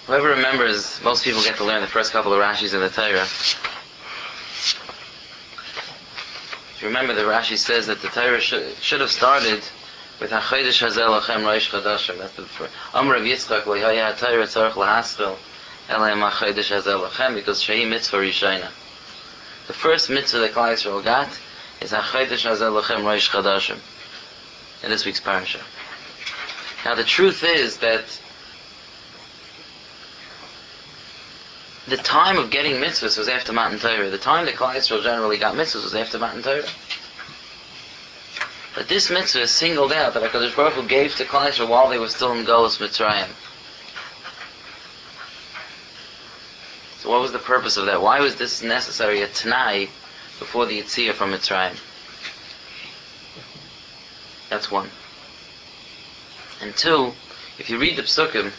Whoever remembers, most people get to learn the first couple of Rashis in the Torah. If you remember, the Rashi says that the Torah should have started with HaChodesh Hazeh Lachem Rosh Chodashim. That's the first. Amr Rav Yitzchak Lo Yaya HaTorah Tzarech Lahaschel Elayim HaChodesh Hazeh Lachem, because Shehi Mitzvah Rishayna. The first mitzvah that Klal Yisrael got is HaChodesh Hazeh Lachem Rosh Chodashim in this week's parasha. Now the truth is that the time of getting mitzvahs was after Matan Torah. The time that Klal Yisrael generally got mitzvahs was after Matan Torah. But this mitzvah is singled out that HaKadosh Baruch Hu gave to Klal Yisrael while they were still in Golus Mitzrayim. So what was the purpose of that? Why was this necessary, a Tanai, before the Yitzhak from Mitzrayim? That's one. And two, if you read the Psukim,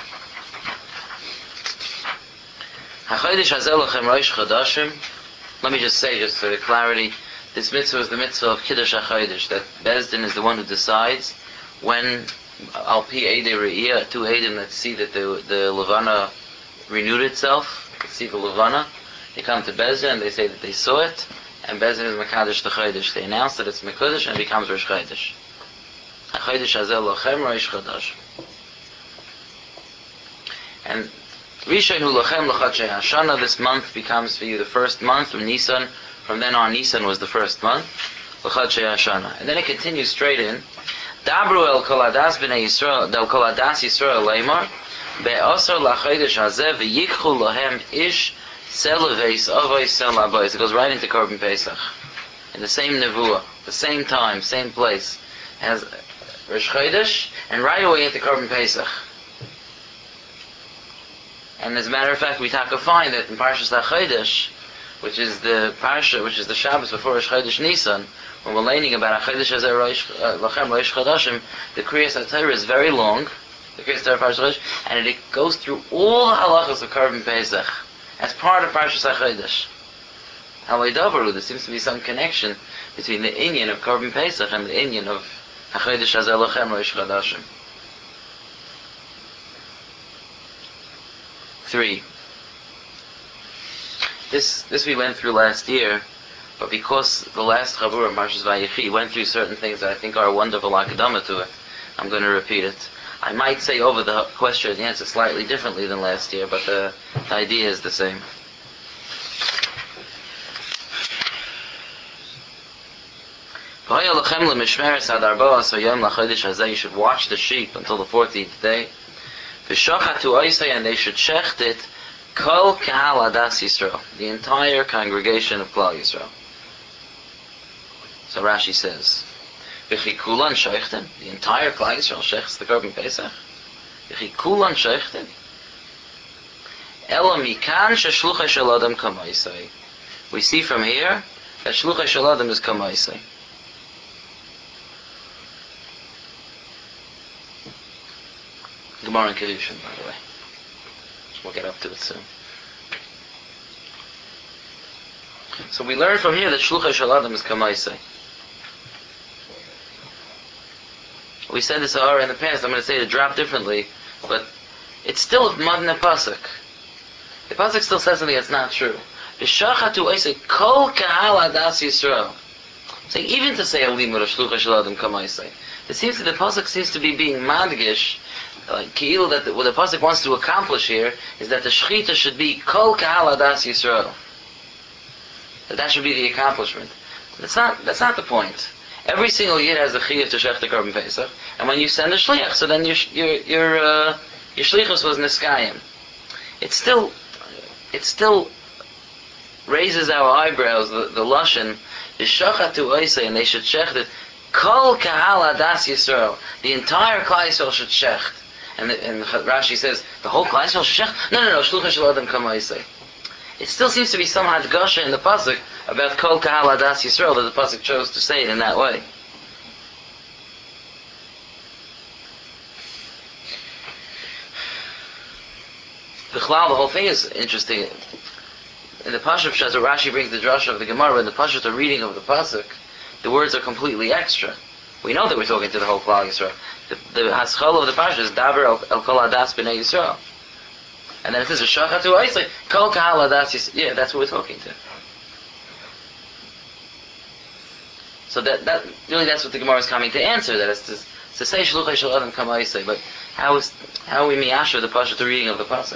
HaChodesh Hazeh Lachem Rosh Chodashim, let me just say, just for clarity, this mitzvah is the mitzvah of Kiddush HaChodesh, that Beis Din is the one who decides when, Al Pi Eidei Re'iyah, two Eidim that see that the Levana renewed itself, see the Levana, they come to Beis Din and they say that they saw it, and Beis Din is Mekadosh the Chodesh. They announce that it's Mekadosh and it becomes Rosh Chodesh. HaChodesh Hazeh Lachem Rosh Chodashim. And Rishon Hu Lachem L'Chodshei Hashana, this month becomes for you the first month from Nisan. From then on, Nisan was the first month. L'Chodshei Hashana. And then it continues straight in. Dabru el kol adas b'nei Yisrael, del kol adas Yisrael leimar, be'osar l'chodesh hazeh v'yikchu lohem ish selaveis avos sel abois. It goes right into Korban Pesach. In the same nevuah, the same time, same place, as Rosh Chodesh, and right away into Korban Pesach. And as a matter of fact, we find that in Parshas HaChodesh, which is the Parsha, which is the Shabbos before Rosh Chodesh Nisan, when we're learning about HaChodesh Hazeh Lachem Rosh Chodashim, the Kriyas HaTorah is very long, the Kriyas HaTorah Parshas Chodesh, and it goes through all the halachas of Korban Pesach, as part of Parshas HaChodesh. Halaydavaru, there seems to be some connection between the inyan of Korban Pesach and the inyan of HaChodesh Hazeh Lachem Rosh Chodashim. 3. This we went through last year, but because the last Chabur of Parshas Vayechi went through certain things that I think are a wonderful akadama to it, I'm going to repeat it. I might say over the question the answer slightly differently than last year, but the idea is the same. You should watch the sheep until the 14th day. And they should shecht it Kol Kahal Adas Yisrael, the entire congregation of Klal Yisrael. So Rashi says, V'chikulan sheichten, the entire Klal Yisrael shechts the Korban Pesach. V'chikulan sheichten. Ela mikan sheshluchai shel Adam kamaisai. We see from here that shluchai shel Adam is kamaisai. Gemara in Kedushin, by the way. We'll get up to it soon. So we learn from here that Shluchai Shel Adam is Kamaisai. We said this in the past, I'm going to say it dropped differently, but it's still a Madna Pasuk. The Pasuk still says something that's not true. V'shachatu Eisei Kol Kahal Adas Yisrael. So even to say a limud of Shluchai Shel Adam Kamaisai, the Pasuk seems to be being madgish, like Ki'ilu, that what the Pasuk wants to accomplish here is that the Shechita should be Kol Kahal Adas Yisrael. That should be the accomplishment. That's not the point. Every single year has the Chiyuv to Shech the Korban Pesach, and when you send a Shliach, so then your Shlichus was Niskayim. It still raises our eyebrows, the Lashon, V'shachatu Oisei, and they should shecht it, Kol Kahal Adas Yisrael, the entire Klal Yisrael should shecht. And Rashi says, the whole Klal Yisrael should shecht? No, Shluchai Shel Adam Kamaisei. It still seems to be some hadgasha in the pasuk about Kol Kahal Adas Yisrael, that the pasuk chose to say it in that way. The whole thing is interesting. In the Pasuk Shas, Rashi brings the drasha of the Gemara, in the Pasuk, the reading of the pasuk, the words are completely extra. We know that we're talking to the whole Klal Yisrael. The haschal of the Pasuk is Daber el Kol Adas B'nei Yisrael. And then it says, V'shachatu Oisei, Kol Kahal Adas Yisrael. Yeah, that's what we're talking to. So that really that's what the Gemara is coming to answer. That is to say Shluchei Shel Adam Kama Oisei. But how are we miyasher the pasuk, the reading of the pasuk?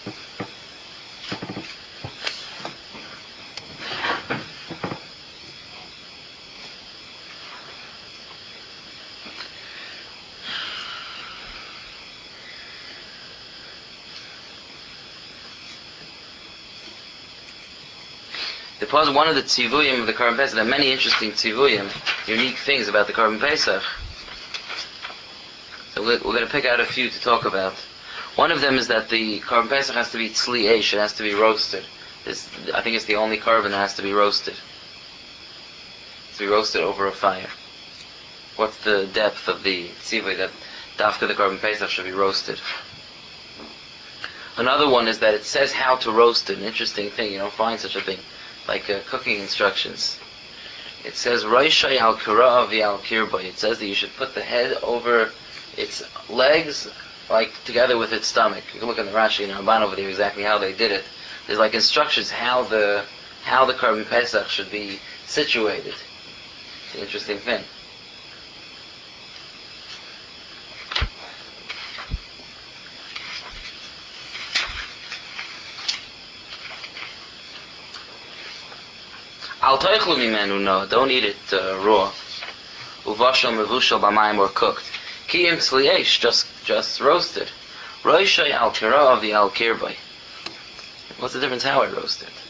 One of the tzivuyim of the Korban Pesach, there are many interesting tzivuyim, unique things about the Korban Pesach. So we're going to pick out a few to talk about. One of them is that the Korban Pesach has to be tzli eish, it has to be roasted. I think it's the only korban that has to be roasted. It has to be roasted over a fire. What's the depth of the tzivuy that dafka the Korban Pesach should be roasted? Another one is that it says how to roast it. An interesting thing, you don't find such a thing. Like cooking instructions. It says Roishai al Kira vi al Kirboy. It says that you should put the head over its legs, like together with its stomach. You can look in the Rashi and Ramban over there exactly how they did it. There's like instructions how the Korban Pesach should be situated. It's an interesting thing. Al toichlu mimenu, no, don't eat it raw. Uvashal mevushal b'mayim, or cooked. Kiyim tzliesh, just roasted. Roishay al kira of the al kirbay. What's the difference how I roast it?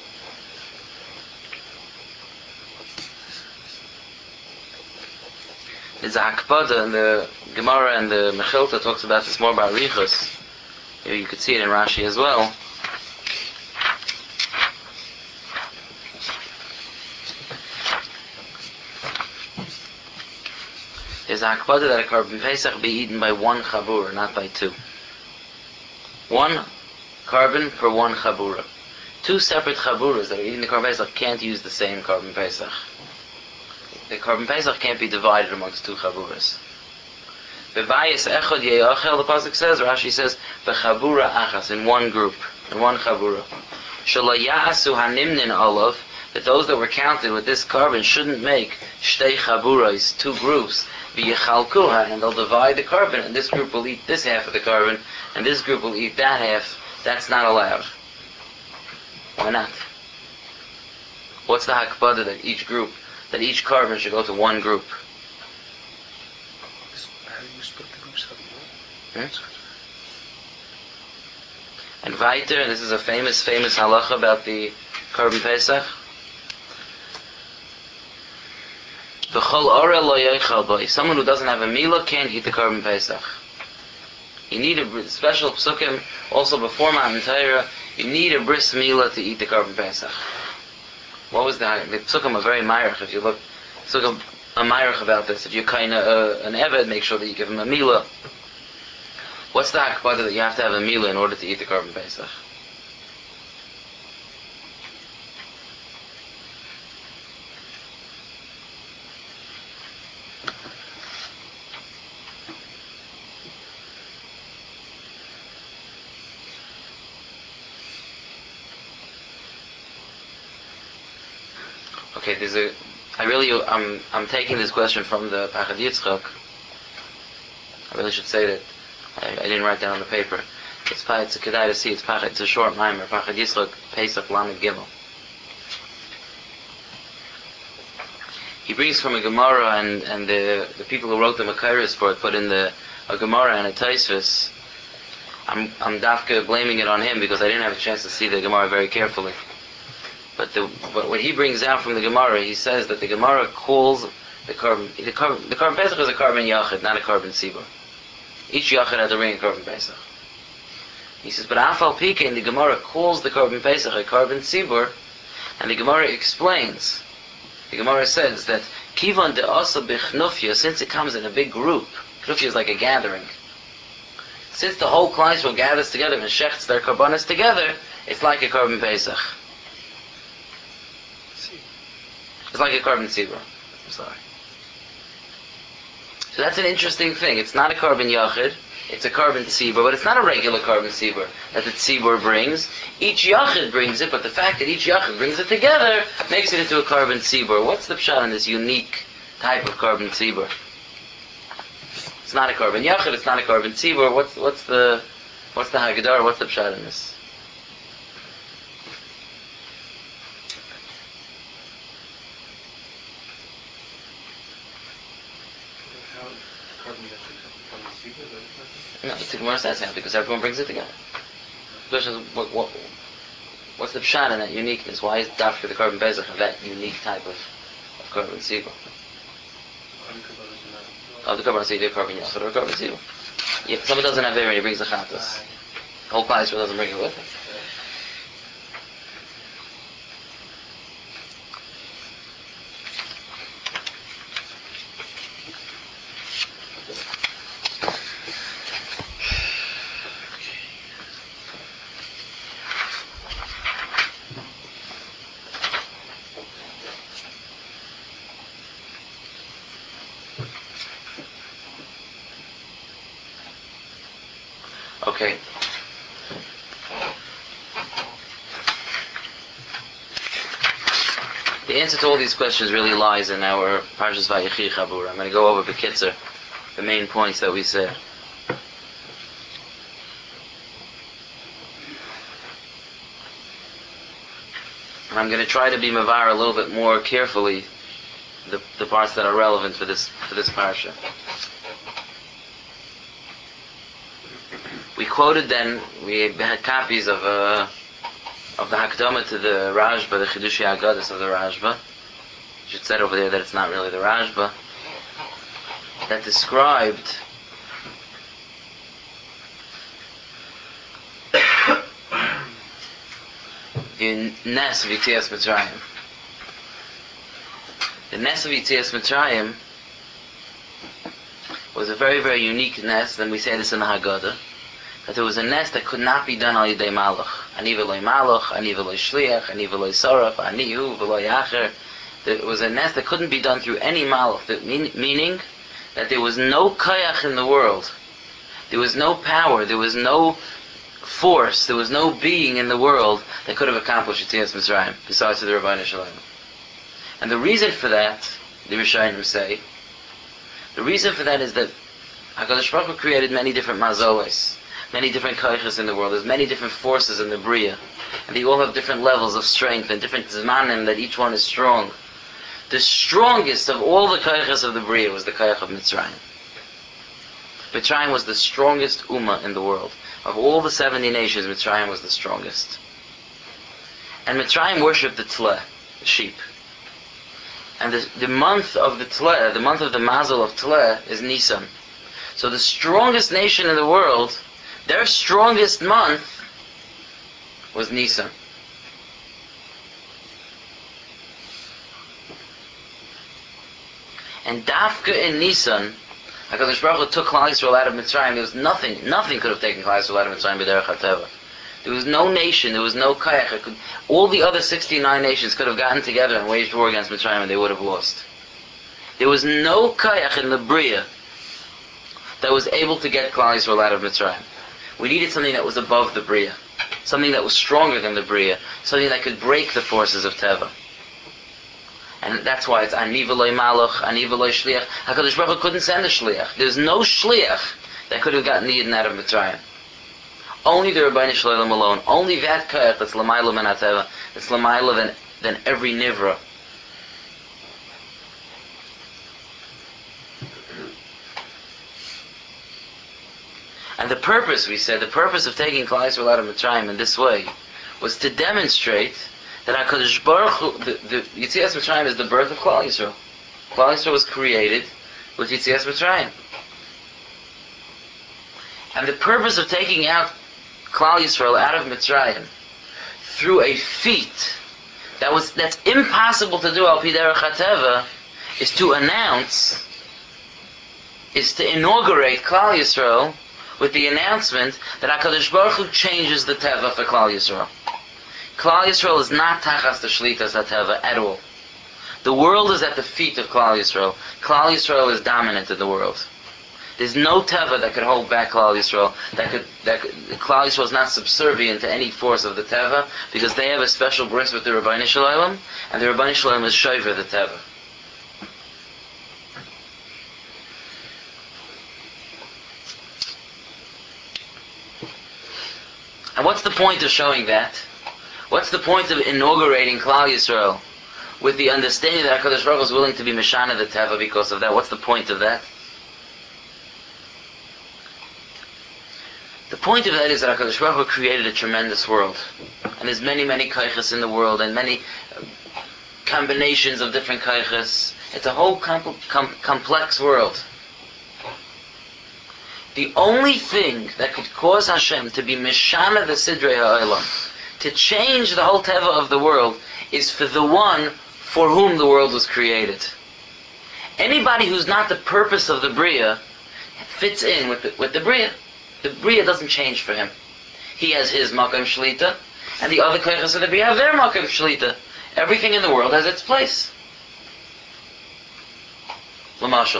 There's a hakpada in the Gemara, and the Mechilta talks about this more about Richos. Here you could see it in Rashi as well. There's a hakpada that a Korban Pesach be eaten by one chabura, not by two. One carbon per one chabura. Two separate chaburas that are eating the Korban Pesach can't use the same Korban Pesach. The Korban Pesach can't be divided amongst two chaburas. Bebayis echad ye'achel, the pasuk says, Rashi says, v'chabura achas, in one group, in one chabura. Shelo ya'asu hanimnin olav, that those that were counted with this carbon shouldn't make shtei chaburais, two groups, v'yechalkuha, and they'll divide the carbon, and this group will eat this half of the carbon, and this group will eat that half. That's not allowed. Why not? What's the hakpada that each carbon should go to one group? How do you split the groups up? And weiter, and this is a famous halacha about the Korban Pesach. V'chol orel lo yochal bo. Someone who doesn't have a milah can't eat the Korban Pesach. You need a special psukim, also before Matan Torah, you need a bris milah to eat the Korban Pesach. What was the psukim are very myrich. If you look, psukim are myrich about this. If you're kind of an eved, make sure that you give him a milah. What's the hakpada that you have to have a milah in order to eat the Korban Pesach? Okay, I'm taking this question from the Pachad Yitzchak. I really should say that I didn't write down on the paper. It's a kedai to see. It's a short mimer. Pachad Yitzchak Pesach Lamed Gimel. He brings from a Gemara, and the people who wrote the Makairis for it put in a Gemara and a Taisvis. I'm dafka blaming it on him because I didn't have a chance to see the Gemara very carefully. But what he brings out from the Gemara, he says that the Gemara calls the Korban Pesach is a Korban Yachid, not a Korban Tzibur. Each Yachid has to bring a Korban Pesach. He says, but Afal Pikein, the Gemara calls the Korban Pesach a Korban Tzibur, and the Gemara explains. The Gemara says that Kivan de Asa Bichnufya, since it comes in a big group, Knufya is like a gathering. Since the whole Klal Yisrael gathers together and shechts their Korbanos together, it's like a Korban Pesach. It's like a Korban Tzibur. I'm sorry. So that's an interesting thing. It's not a Korban Yachid. It's a carbon tzibur, but it's not a regular carbon tzibur that the tzibur brings. Each yachid brings it, but the fact that each yachid brings it together makes it into a carbon tzibur. What's the pshat in this unique type of carbon tzibur? It's not a carbon yachid, it's not a carbon tzibur. What's the haggadah? What's the pshat in this? No, the Gemara says how, because everyone brings it together. The question is, what's the pshat in that uniqueness? Why is dafka the carbon bezach have that unique type of carbon tzibur? Oh, the carbon tzibur, carbon yachid, or carbon tzibur. Yeah, if someone doesn't have air and he brings the chatas, the whole Klal Yisrael doesn't bring it with him. Okay. The answer to all these questions really lies in our Parshas Vayechi Chabura. I'm going to go over B'kitzer, the main points that we said. And I'm going to try to be mavar a little bit more carefully the parts that are relevant for this parsha. We quoted then, we had copies of the Hakdama to the Rashba, the Chidushi Haggadus of the Rashba. You should said over there that it's not really the Rashba. That described the Nes of Yitzias Mitzrayim. The Nes of Yitzias Mitzrayim was a very, very unique Nes, and we say this in the Haggadah, that there was a Nes that could not be done al Yidei Malach. Ani v'loi Malach, ani v'loi Shliach, ani v'loi Saraf, ani hu v'loi Acher. There was a Nes that couldn't be done through any Malach, meaning that there was no Kayach in the world. There was no power, there was no force, there was no being in the world that could have accomplished Yitzias Mitzrayim, besides the Rabbeinu Shalom. And the reason for that, the Rishonim say, the reason for that is that HaKadosh Baruch Hu created many different mazoles, many different kaychas in the world. There's many different forces in the Bria, and they all have different levels of strength and different zmanim that each one is strong. The strongest of all the kaychas of the Bria was the kayach of Mitzrayim. Mitzrayim was the strongest ummah in the world. Of all the 70 nations, Mitzrayim was the strongest. And Mitzrayim worshipped the tleh, the sheep. And the month of the tleh, the month of the mazel of tleh, is Nisan. So the strongest nation in the world, their strongest month was Nisan. And Dafka in Nisan, HaKadosh Baruch Hu took Klal Yisrael out of Mitzrayim. There was nothing could have taken Klal Yisrael out of Mitzrayim b'derech hateva. There was no nation, there was no kayach. All the other 69 nations could have gotten together and waged war against Mitzrayim and they would have lost. There was no kayach in the Bria that was able to get Klal Yisrael out of Mitzrayim. We needed something that was above the Bria, something that was stronger than the Bria, something that could break the forces of Teva. And that's why it's Ani v'loi Malach, Ani v'loi Shliach. HaKadosh Baruch Hu couldn't send a Shliach. There's no Shliach that could have gotten the Yidden out of Mitzrayim. Only the Rabbeinu Shalom alone. Only that Kayach that's L'mayla min HaTeva, that's L'mayla than every Nivra. And the purpose, we said, the purpose of taking Klal Yisrael out of Mitzrayim in this way was to demonstrate that HaKadosh Baruch Hu, the Yitzias Mitzrayim is the birth of Klal Yisrael. Klal Yisrael was created with Yitzias Mitzrayim. And the purpose of taking out Klal Yisrael out of Mitzrayim through a feat that's impossible to do al pi derech hateva is to inaugurate Klal Yisrael with the announcement that HaKadosh Baruch Hu changes the Teva for Klal Yisrael. Klal Yisrael is not tachas the shlitas HaTeva at all. The world is at the feet of Klal Yisrael. Klal Yisrael is dominant in the world. There's no teva that could hold back Klal Yisrael. Klal Yisrael is not subservient to any force of the teva because they have a special bris with the Rabbeinu Shalom, and the Rabbeinu Shalom is shover the teva. And what's the point of showing that? What's the point of inaugurating Klal Yisrael with the understanding that HaKadosh Baruch Hu is willing to be Meshana the teva because of that? What's the point of that? The point of that is that HaKadosh Baruch Hu created a tremendous world. And there's many, many kaiches in the world, and many combinations of different kaiches. It's a whole complex world. The only thing that could cause Hashem to be Meshana the Sidrei HaOlam, to change the whole teva of the world, is for the one for whom the world was created. Anybody who's not the purpose of the Bria fits in with the Bria. The Bria doesn't change for him. He has his Makom Shlita, and the other Koiches of the Bria have their Makom Shlita. Everything in the world has its place. L'mashal.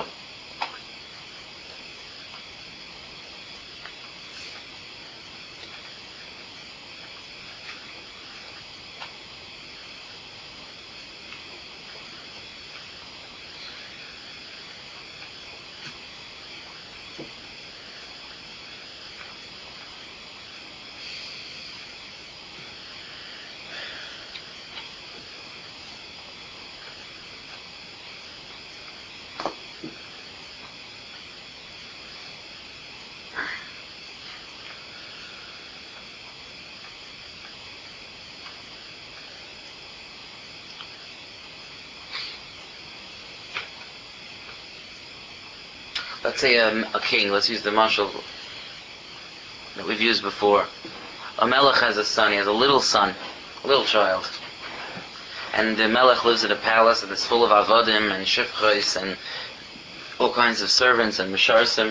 Let's say a king, let's use the mashal that we've used before. A melech has a son, he has a little son, a little child. And the melech lives in a palace and it's full of avodim and shifchos and all kinds of servants and misharsim.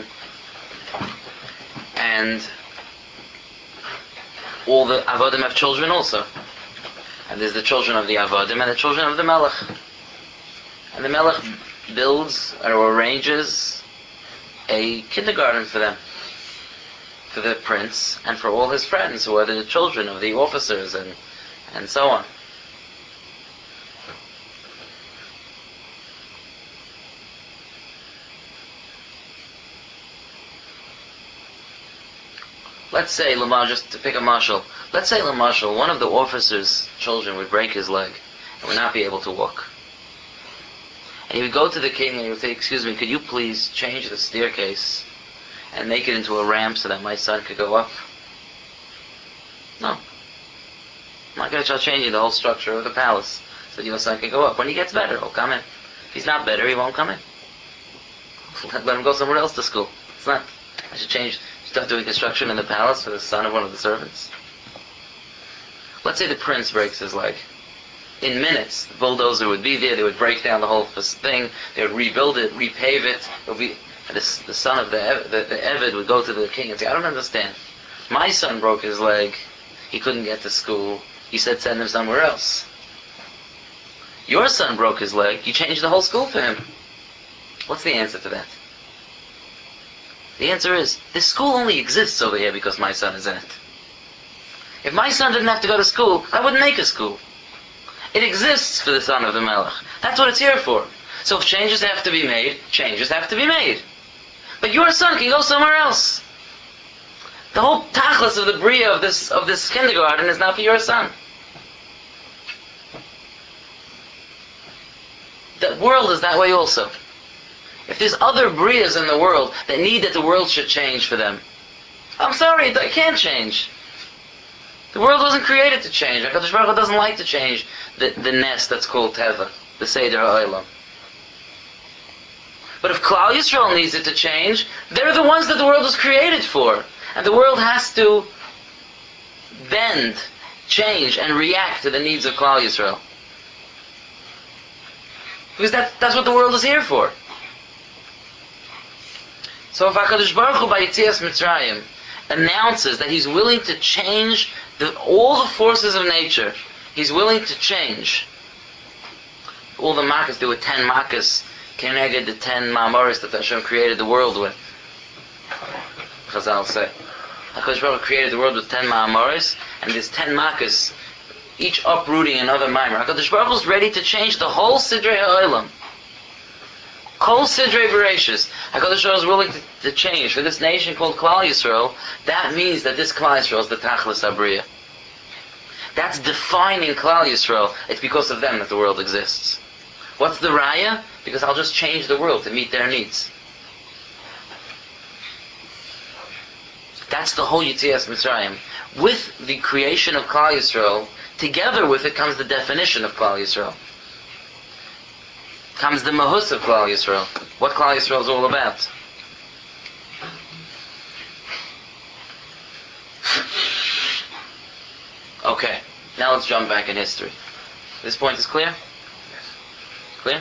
And all the avodim have children also. And there's the children of the avodim and the children of the melech. And the melech builds or arranges a kindergarten for them, for the prince, and for all his friends who are the children of the officers and so on. Let's say, just to pick a mashal, let's say, one of the officers' children would break his leg and would not be able to walk. And he would go to the king and he would say, "Excuse me, could you please change the staircase and make it into a ramp so that my son could go up?" No. I'm not going to try changing the whole structure of the palace so that your son can go up. When he gets better, he'll come in. If he's not better, he won't come in. Let him go somewhere else to school. It's not. I should start doing construction in the palace for the son of one of the servants. Let's say the prince breaks his leg. In minutes, the bulldozer would be there, they would break down the whole thing, they would rebuild it, repave it. The son of the Eved would go to the king and say, "I don't understand. My son broke his leg, he couldn't get to school, you said send him somewhere else. Your son broke his leg, you changed the whole school for him." What's the answer to that? The answer is, this school only exists over here because my son is in it. If my son didn't have to go to school, I wouldn't make a school. It exists for the son of the Melech. That's what it's here for. So if changes have to be made, changes have to be made. But your son can go somewhere else. The whole tachlis of the bria of this kindergarten is not for your son. The world is that way also. If there's other brias in the world that need that the world should change for them, I'm sorry, it can't change. The world wasn't created to change. HaKadosh Baruch Hu doesn't like to change the nest that's called Teva, the Seder HaOlam. But if Klal Yisrael needs it to change, they're the ones that the world was created for. And the world has to bend, change, and react to the needs of Klal Yisrael. Because that's what the world is here for. So if HaKadosh Baruch Hu by Yetzias Mitzrayim announces that He's willing to change all the forces of nature, He's willing to change all the makas. There were 10 makas, Keneged the 10 Ma'amoris that Hashem created the world with. Chazal say. HaKadosh Baruch Hu created the world with 10 ma'amoris, and there's 10 makas, each uprooting another ma'amor. HaKadosh Baruch Hu is ready to change the whole Sidrei HaOlam. Kol Sidrei Bereshis. HaKadosh Baruch Hu is willing to change. For this nation called Klal Yisrael, that means that this Klal Yisrael is the Tachlis Abriya. That's defining Klal Yisrael. It's because of them that the world exists. What's the raya? Because I'll just change the world to meet their needs. That's the whole Yetzias Mitzrayim. With the creation of Klal Yisrael, together with it comes the definition of Klal Yisrael. Comes the mahus of Klal Yisrael. What Klal Yisrael is all about. Okay, now let's jump back in history. This point is clear? Clear?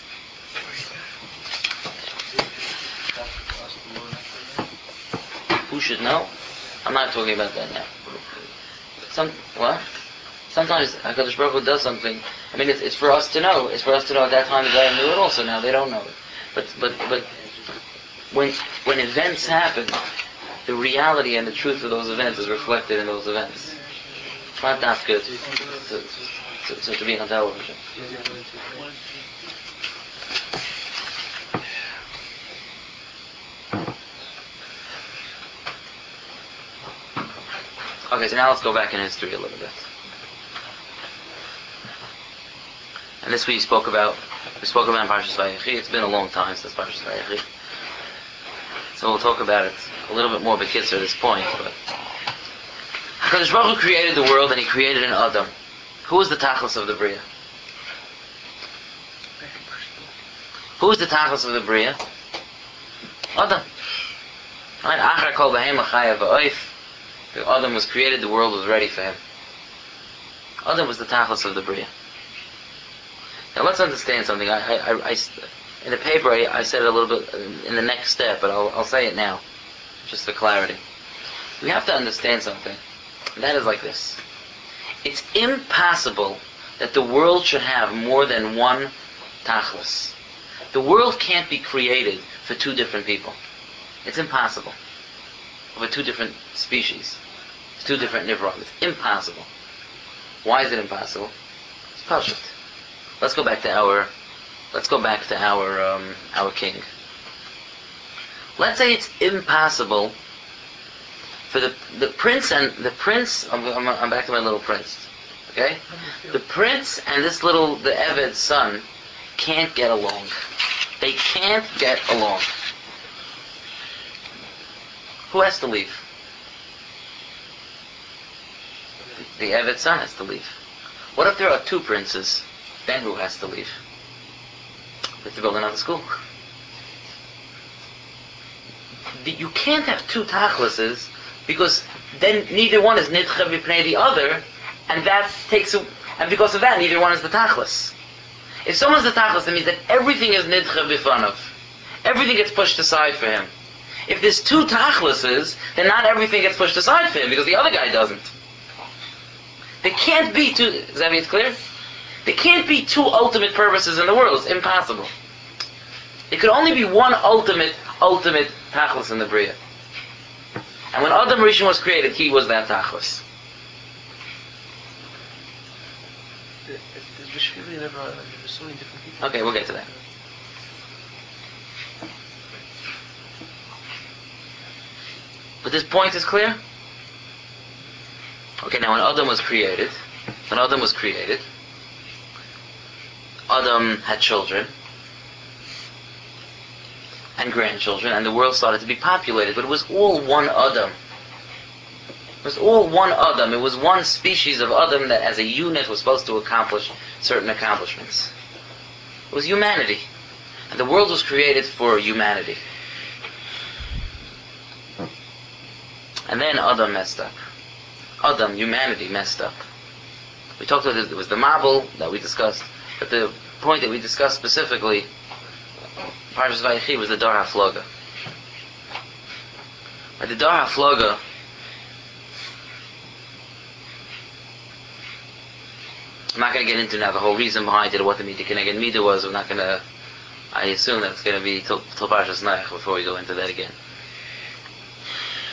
Who should know? I'm not talking about that now. What? Sometimes HaKadosh Baruch Hu does something. I mean, it's for us to know. It's for us to know at that time the Goyim knew it also. Now they don't know it. But when events happen, the reality and the truth of those events is reflected in those events. It's not that good to be on television. Okay, so now let's go back in history a little bit. And this we spoke about in Parshas Vayechi. It's been a long time since Parshas Vayechi. So we'll talk about it a little bit more b'kitzur at this point. But HaKadosh Baruch Hu created the world and He created an Adam. Who was the Tachlis of the Bria? Who was the Tachlis of the Bria? Adam. Right? Achar kol behema chaya v'oif. The Adam was created, the world was ready for him. Adam was the Tachlis of the Bria. Now let's understand something. I in the paper I said it a little bit in the next step, but I'll say it now, just for clarity. We have to understand something. And that is like this. It's impossible that the world should have more than one Tachlis. The world can't be created for two different people. It's impossible. For two different species. Two different nivram. It's impossible. Why is it impossible? It's pashut. Let's go back to our king. Let's say it's impossible for the prince. I'm back to my little prince. Okay? The prince and the Eved's son can't get along. They can't get along. Who has to leave? The Eved's son has to leave. What if there are two princes? Then who has to leave? They have to build another school. You can't have two tachlises because then neither one is nidcha v'pnei the other, and because of that neither one is the tachlis. If someone's the tachlis, that means that everything is nidcha v'fanav. Everything gets pushed aside for him. If there's two tachlises, then not everything gets pushed aside for him because the other guy doesn't. There can't be two. Is that it's clear? There can't be two ultimate purposes in the world. It's impossible. There could only be one ultimate tachlis in the Bria. And when Adam Rishon was created, he was that tachlis. There's so many different people. Okay, we'll get to that. But this point is clear? Okay, now when Adam was created, Adam had children and grandchildren, and the world started to be populated, but it was all one Adam. It was all one Adam. It was one species of Adam that as a unit was supposed to accomplish certain accomplishments. It was humanity. And the world was created for humanity. And then Adam messed up. Humanity messed up. We talked about it was the Mabul that we discussed, but the point that we discussed specifically, Parshas Vayechi, was the Dar HaFloga. But the Dar HaFloga, I'm not going to get into now the whole reason behind it, what the Midah Keneged Midah was. I assume that it's going to be till Parshas Noach before we go into that again.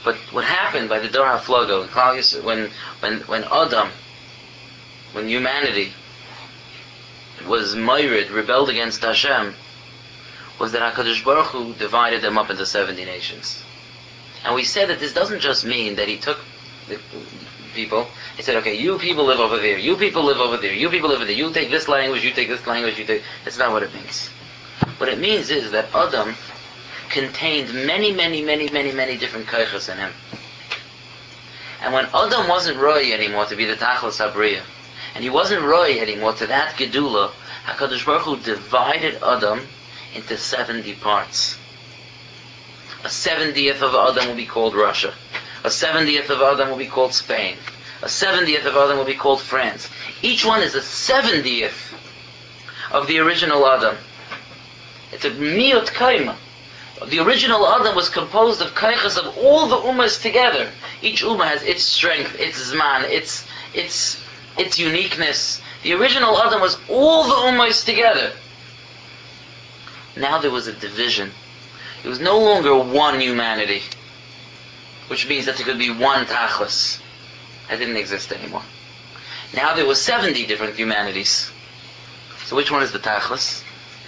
But what happened by the Dor HaFlaga, when Adam, when humanity was myrid, rebelled against Hashem, was that HaKadosh Baruch Hu divided them up into 70 nations. And we said that this doesn't just mean that he took the people, he said, okay, you people live over there, you people live over there, you people live over there, you take this language, you take this language, you take... That's not what it means. What it means is that Adam contained many different kaichas in him. And when Adam wasn't Roy anymore to be the Tachlis Habriya, and he wasn't Roy anymore to that Gedula, HaKadosh Baruch Hu divided Adam into 70 parts. A 70th of Adam will be called Russia. A 70th of Adam will be called Spain. A 70th of Adam will be called France. Each one is a 70th of the original Adam. It's a Miut Kaima. The original Adam was composed of kaichas of all the ummas together. Each ummah has its strength, its zman, its uniqueness. The original Adam was all the ummas together. Now there was a division. It was no longer one humanity, which means that there could be one tachlis. That didn't exist anymore. Now there were 70 different humanities. So which one is the tachlis?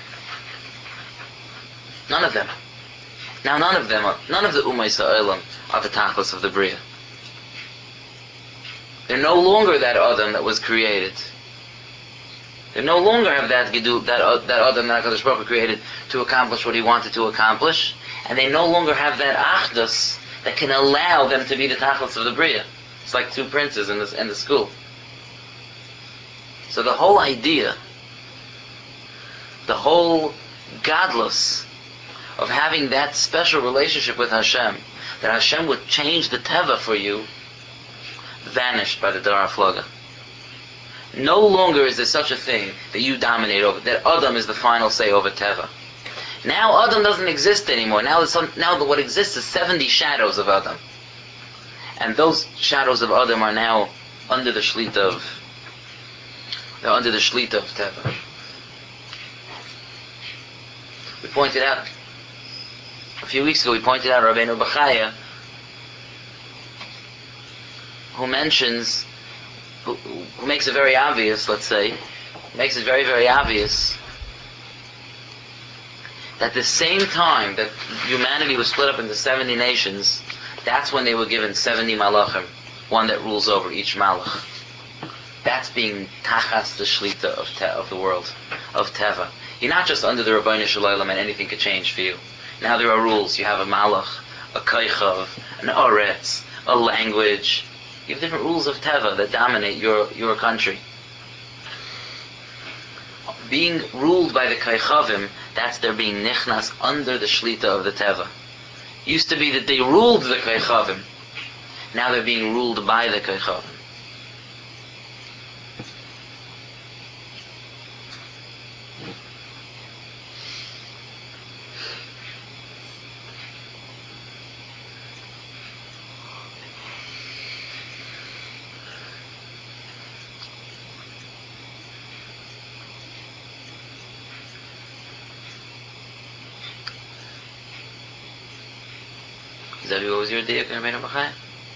None of them. Now none of the Ummah Ha'olam are the Tachlis of the Bria. They're no longer that Adam that was created. They no longer have that Gedul, that Adam that HaKadosh Baruch Hu created to accomplish what he wanted to accomplish, and they no longer have that Achdus that can allow them to be the Tachlis of the Bria. It's like two princes in the school. So the whole idea, the whole Gadlus of having that special relationship with Hashem, that Hashem would change the Teva for you, vanished by the Dor HaFlaga. No longer is there such a thing that you dominate over, that Adam is the final say over Teva. Now Adam doesn't exist anymore. Now what exists is 70 shadows of Adam. And those shadows of Adam are now under the Shlita of Teva. We pointed out a few weeks ago, Rabbeinu Bachaya, who makes it very obvious, let's say, makes it very, very obvious that the same time that humanity was split up into 70 nations, that's when they were given 70 malachim, one that rules over each malach. That's being tachas the shlita of the world, of Teva. You're not just under the Rabbeinu Shalom and anything could change for you. Now there are rules. You have a malach, a kaichav, an oretz, a language. You have different rules of Teva that dominate your country. Being ruled by the kaichavim, that's their being nichnas under the shlita of the Teva. Used to be that they ruled the kaichavim. Now they're being ruled by the kaichavim. Zavi, what was your idea, Rabbeinu Bachaya?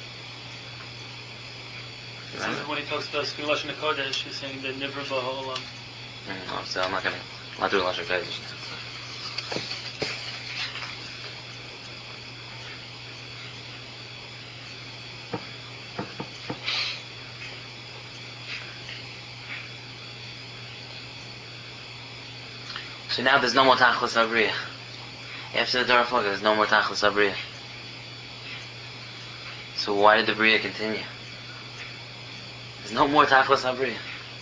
When he talks about Speak Lashon HaKodesh, he's saying that Nivra Ba'olam. So I'm not doing Lashon Kodesh. So now there's no more Tachlis Habriya. After the Dor HaFlaga, there's no more Tachlis Habriya. So why did the Bria continue? There's no more Tachlis Habriya.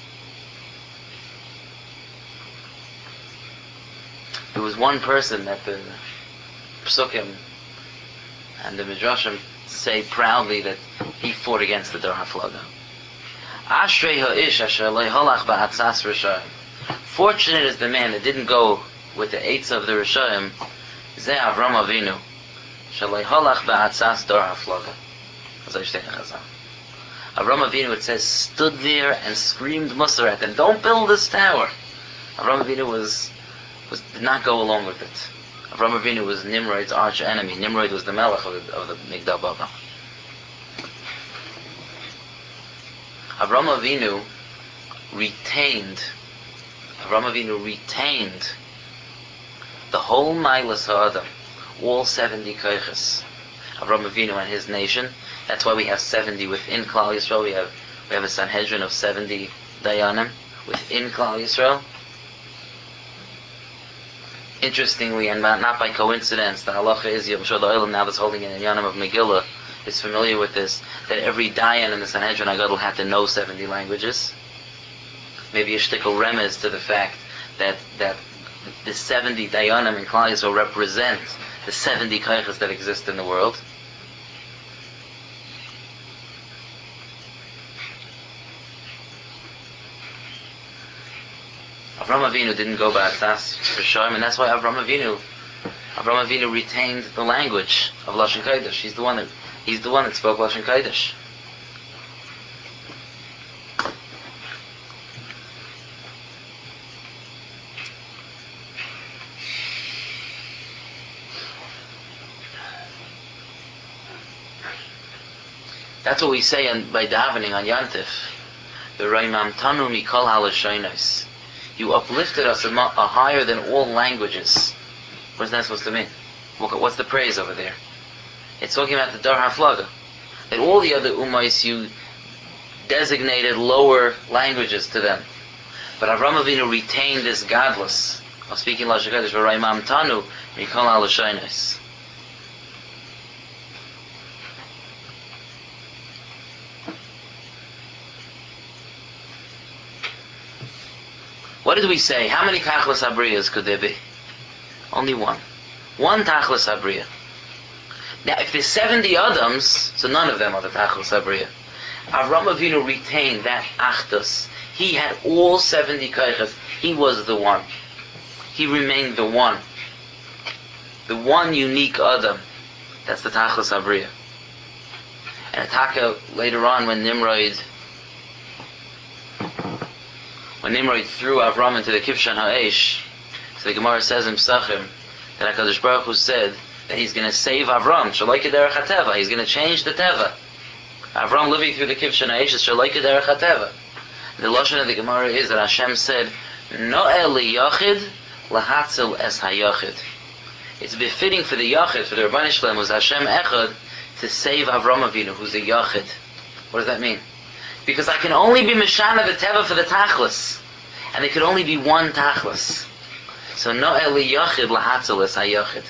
There was one person that the Psukim and the Midrashim say proudly that he fought against the Dor HaFlaga. Ashrei ha'Ish asher lo halach ba'atzas Rishayim. Fortunate is the man that didn't go with the eights of the Rishayim. Zeh Avram Avinu shaloi halach ba'atzas Dor HaFlaga. Avram Avinu, it says, stood there and screamed Musar at them, don't build this tower. Avram Avinu did not go along with it. Avram Avinu was Nimrod's arch enemy. Nimrod was the melech of the Migdal Bavel. Avram Avinu retained the whole Mailas Ha'adam, all 70 koiches. Avram Avinu and his nation. That's why we have 70 within Klal Yisrael. We have a Sanhedrin of 70 Dayanim within Klal Yisrael. Interestingly, and not by coincidence, the halacha is, I'm sure the Olam now that's holding in the Yanim of Megillah is familiar with this, that every Dayan in the Sanhedrin HaGadol had to know 70 languages. Maybe a shtickle remez to the fact that the 70 Dayanim in Klal Yisrael represent the 70 koiches that exist in the world. Avram Avinu didn't go ba'atzas for Shem, and that's why Avram Avinu retained the language of Lashon Kodesh. He's the one that spoke Lashon Kodesh. That's what we say by davening on Yantif. The Raimam Tanu Mikol Halashonos. You uplifted us higher than all languages. What is that supposed to mean? What's the praise over there? It's talking about the Dar HaFlaga. That all the other Ummais you designated lower languages to them. But Avram Avinu retained this godless of speaking Lashon Kodesh, V'raimam Tanu Mikol Halashonos. What did we say? How many Tachlis Habriyas could there be? Only one. One Tachlis Habriya. Now, if there's 70 Adams, so none of them are the Tachlis Habriya. Avram Avinu retained that Achdus. He had all 70 Koiches. He was the one. He remained the one. The one unique Adam. That's the Tachlis Habriya. And Ataka, later on, when Nimrod threw Avram into the Kivshan Ha'esh, so the Gemara says in Psachim that HaKadosh Baruch Hu said that he's going to save Avram, Shalaika Derech HaTeva, he's going to change the Teva. Avram living through the Kivshan Ha'esh is Shalaika Derech HaTeva. The Lashon of the Gemara is that Hashem said, No'eh li Yachid lahatzil es HaYachid. It's befitting for the Yachid, for the Rabban Shalom, who's Hashem Echad, to save Avram Avinu, who's a Yachid. What does that mean? Because I can only be Mishana the Teva for the Tachlis. And there could only be one Tachlis. So No'eh li Yachid lahatzil es HaYachid.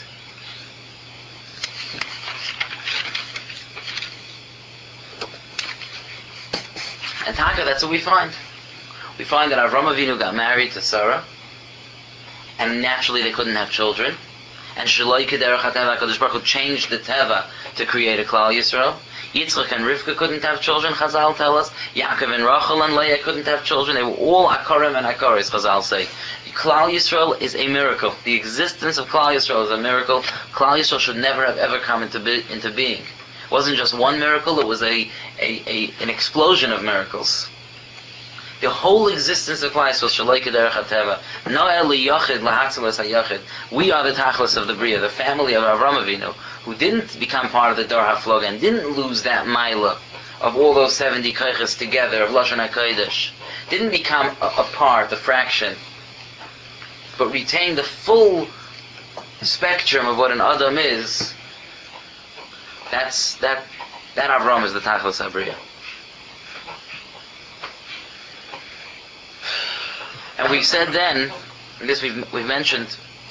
And Taka, that's what we find. We find that Avram Avinu got married to Sarah, and naturally they couldn't have children. And Shaloi Kederach HaTeva, HaKadosh Baruch Hu changed the Teva to create a Klal Yisrael. Yitzchak and Rivka couldn't have children, Chazal tell us. Yaakov and Rachel and Leah couldn't have children. They were all Akarim and Akaris, Chazal say. Klal Yisrael is a miracle. The existence of Klal Yisrael is a miracle. Klal Yisrael should never have ever come into being. It wasn't just one miracle, it was an explosion of miracles. The whole existence of Klal Yisrael, Shaloi Kederech HaTeva, No'eh li Yachid lahatzil es HaYachid. We are the Tachlis of the Bria, the family of Avram Avinu, who didn't become part of the Dar HaFlog and didn't lose that Maila of all those 70 Koiches together, of Lashon HaKodesh. Didn't become a part, a fraction, but retained the full spectrum of what an Adam is. That Avram is the Tachlis HaBria. And we said then, I guess we've mentioned,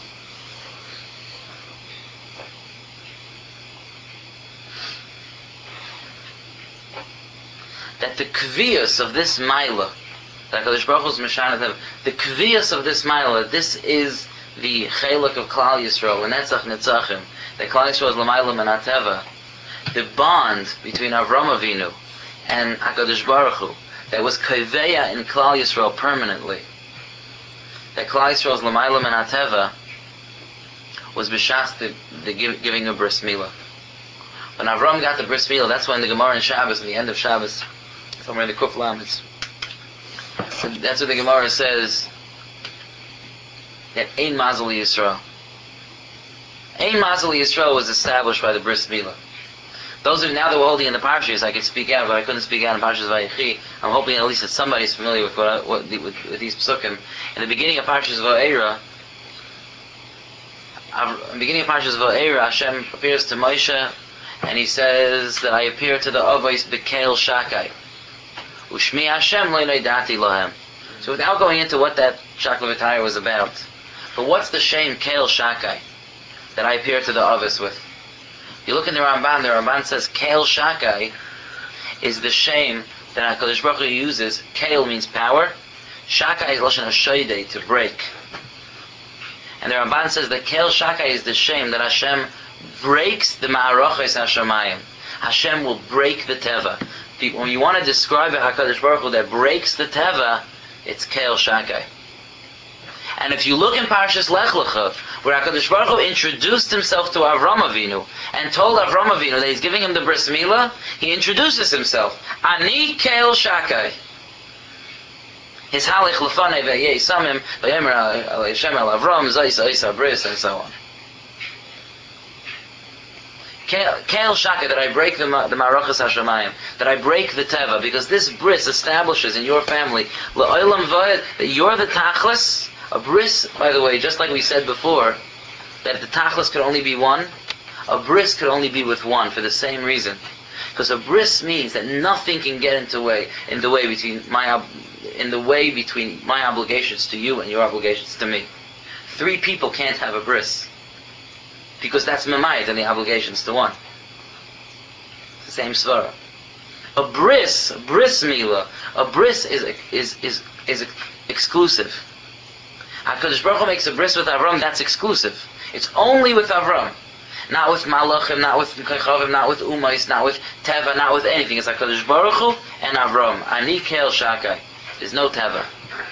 that the kviyas of this Maila, that HaKadosh Baruch Hu's Mishana, the kviyas of this Maila, this is the Chelak of Klal Yisrael, the Netzach Netzachim, that Klal Yisrael is L'mayla Menateva, the bond between Avram Avinu and HaKadosh Baruch Hu, that was Kaveya in Klal Yisrael permanently, that Klal Yisrael's L'mayla Menateva was B'shas the giving of Bris Milah. When Avram got the Bris Milah, that's when the Gemara in Shabbos, in the end of Shabbos, somewhere in the Kuf Lametz, that's what the Gemara says, that Ein Mazel Yisrael. Ein Mazel Yisrael was established by the Bris Milah. Those who now that we're holding in the parshas, I could speak out, but I couldn't speak out in Parshas Vayechi. I'm hoping at least that somebody's familiar with with these psukim. In the beginning of Parshas Va'era, Hashem appears to Moshe, and he says that I appear to the Avos B'Keil Shakai. Ushmi Hashem lo noidati lahem. So without going into what that Shakla V'Tayr was about, but what's the shame Keil Shakai that I appear to the Avos with? You look in the Ramban says Keil Shakai is the shame that HaKadosh Baruch Hu uses. Keil means power. Shakai is Lashon HaShoidei, to break. And the Ramban says that Keil Shakai is the shame that Hashem breaks the Ma'arachos HaShamayim. Hashem will break the Teva. When you want to describe a HaKadosh Baruch Hu that breaks the Teva, it's Keil Shakai. And if you look in Parshas Lech Lecha, where HaKadosh Baruch Hu introduced himself to Avram Avinu and told Avram Avinu that he's giving him the Bris Milah, he introduces himself. Ani Keil Shakai. His Halich Lefanei Ve'yeh Samim Ve'yemer Al Hashem El Avram Zayis Bris, and so on. Keil Shakai, that I break the Ma'arachos HaShamayim, that I break the Teva, because this Bris establishes in your family La'olam Vayed that you're the Tachlis. A bris, by the way, just like we said before, that the tachlis could only be one, a bris could only be with one for the same reason. Because a bris means that nothing can get in the way between my obligations to you and your obligations to me. Three people can't have a bris, because that's memayit and the obligations to one. It's the same svara. A bris milah, a bris is exclusive. HaKadosh Baruch Hu makes a bris with Avram, that's exclusive. It's only with Avram. Not with Malachim, not with Kechavim, not with Umais, not with Teva, not with anything. It's HaKadosh Baruch Hu and Avram. Ani Keil Shakai. There's no Teva.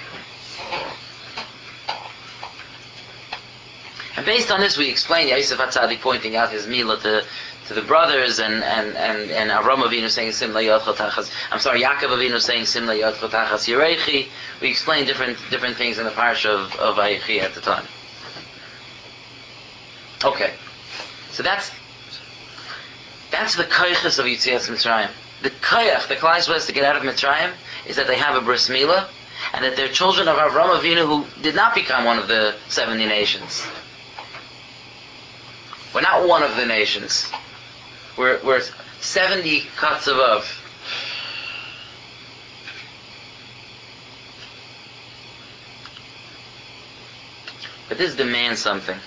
And based on this we explain Yosef HaTzadik pointing out his milah to the brothers, and Avram Avinu saying Simla Yodcha Tachas. Yaakov Avinu saying Simla Yodcha Tachas Yerechi. We explain different things in the parsha of Vayechi at the time. Okay, so that's the koyches of Yitzias Mitzrayim. The koyach, the Klal Yisrael has to get out of Mitzrayim, is that they have a bris milah, and that they're children of Avram Avinu who did not become one of the 70 nations. We're not one of the nations. We're 70 cuts above. But this demands something.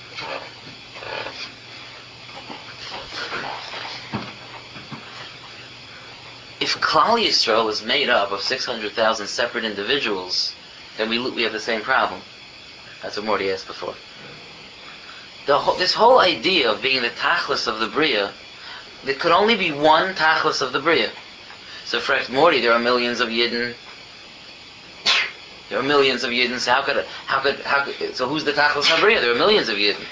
If Klal Yisrael is made up of 600,000 separate individuals, then we have the same problem. That's what Morty asked before. This whole idea of being the tachlis of the Bria, there could only be one tachlis of the Bria. So for Morty, there are millions of Yidden. There are millions of Yidden. So so who's the tachlis of Bria? There are millions of Yidden.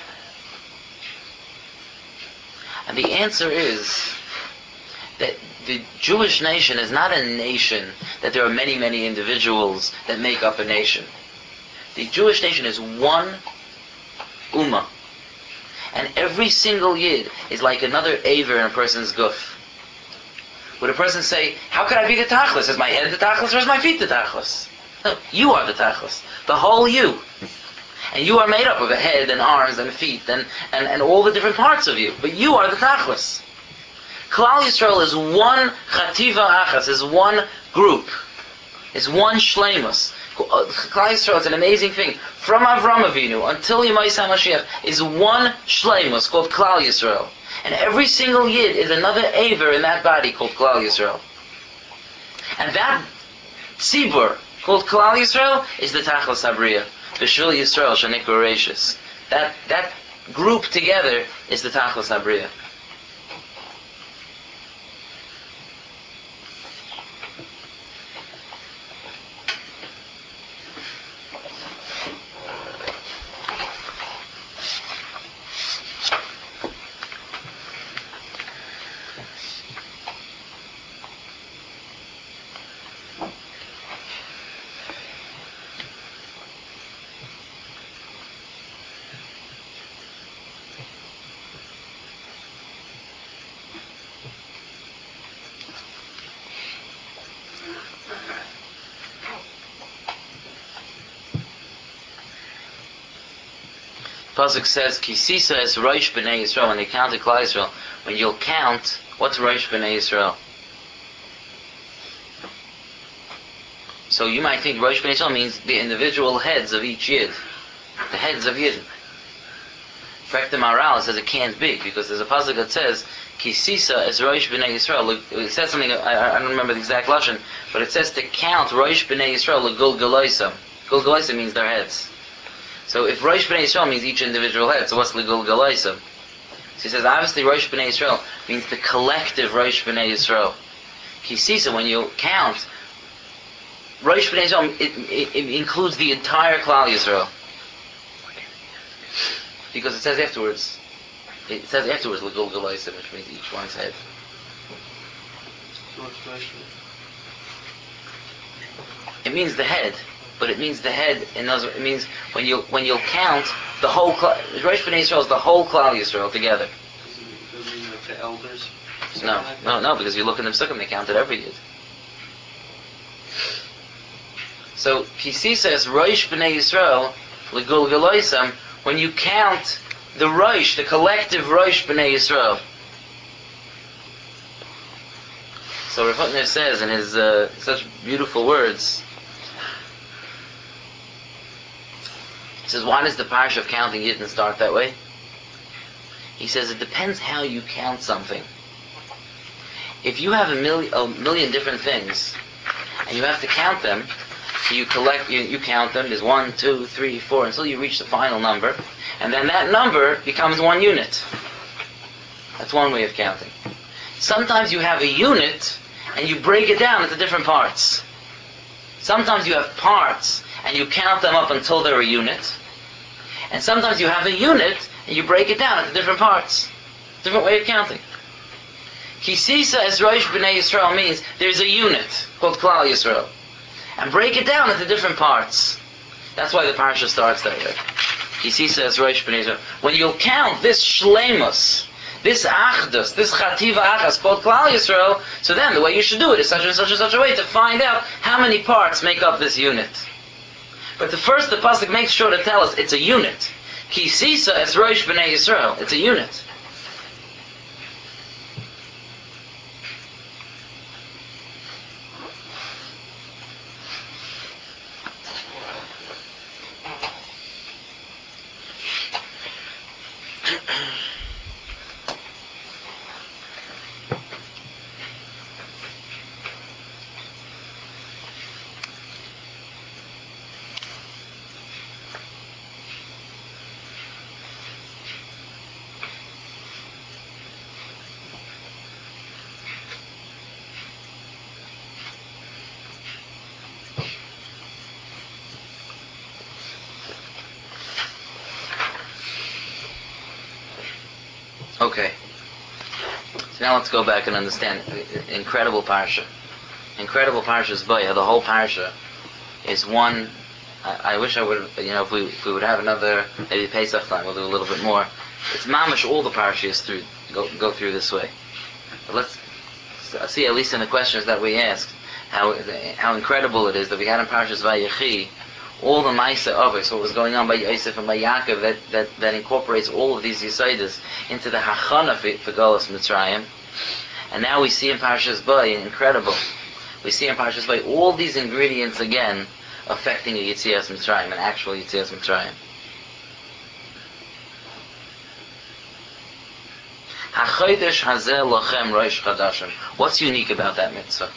And the answer is that the Jewish nation is not a nation that there are many, many individuals that make up a nation. The Jewish nation is one ummah. And every single Yid is like another aver in a person's guf. Would a person say, how could I be the tachlis? Is my head the tachlis or is my feet the tachlis? No, you are the tachlis. The whole you. And you are made up of a head and arms and feet and all the different parts of you. But you are the tachlis. Klal Yisrael is one chativa achas, is one group. Is one shleimus. Klal Yisrael is an amazing thing. From Avram Avinu until Yemais HaMashiach is one shleimus called Klal Yisrael. And every single Yid is another aver in that body called Klal Yisrael. And that tzibur called Klal Yisrael is the Tachlis Habriya. B'Shvil Yisrael Shanikra Reishis. That group together is the Tachlis Habriya. pasuk says, Kisisa is Rosh B'nai Yisrael. When they counted Klal Yisrael, when you'll count, what's Rosh B'nai Yisrael? So you might think Rosh B'nai Yisrael means the individual heads of each Yid. The heads of Yid. In fact, the Maharal says it can't be, because there's a pasuk that says, Kisisa is Rosh B'nai Yisrael. Look, it says something, I don't remember the exact lashon, but it says to count Rosh B'nai Yisrael l'gul galaisam. Gul galaisam means their heads. So if Rosh B'nai Yisrael means each individual head, so what's l'gul galaisam? So he says, obviously Rosh B'nai Yisrael means the collective Rosh B'nai Yisrael. Kisisa, when you count, Rosh B'nai Yisrael, it includes the entire Klal Yisrael. Because it says afterwards, l'gul galaisam, which means each one's head. It means the head, but it means the head. It means when you'll count the whole Rosh B'nai Yisrael is the whole Klal Yisrael together. Does it mean like the elders? No, because you look in the Psukim, they counted every Yid. So Kisisa is Rosh B'nai Yisrael l'gul galaisam. When you count the Rosh, the collective Rosh B'nai Yisrael. So Rav Hutner says in his such beautiful words, he says, why does the parsha of counting Yidden start that way? He says, it depends how you count something. If you have a million different things, and you have to count them, so you count them, there's 1, 2, 3, 4, until you reach the final number, and then that number becomes one unit. That's one way of counting. Sometimes you have a unit, and you break it down into different parts. Sometimes you have parts, and you count them up until they're a unit. And sometimes you have a unit, and you break it down into different parts. Different way of counting. Kisisa as Rosh B'nai Yisrael means there's a unit called Klal Yisrael. And break it down into different parts. That's why the parsha starts that way. Kisisa as Rosh B'nai Yisrael. When you'll count this shleimus, this achdus, this chativa achas called Klal Yisrael, so then the way you should do it is such and such and such a way to find out how many parts make up this unit. But the pasuk makes sure to tell us it's a unit. Kisisa es Rosh B'nai Yisrael. It's a unit. Okay. So now let's go back and understand. Incredible parsha. Incredible parsha is Baya. The whole parsha is one. I wish I would, if we would have another, maybe Pesach time, we'll do a little bit more. It's mamash, all the parshas go through this way. But let's see, at least in the questions that we asked, how incredible it is that we had in Parshas Vayechi all the Maisa Avos, what was going on by Yosef and by Yaakov, that incorporates all of these Yisaitis into the Hachana for Golos Mitzrayim. And now we see in Parshas Bay, incredible, we see in Parshas Bay all these ingredients again affecting a Yitzias Mitzrayim, an actual Yitzias Mitzrayim. HaChodesh Hazeh Lochem Rosh Chadashim. What's unique about that mitzvah?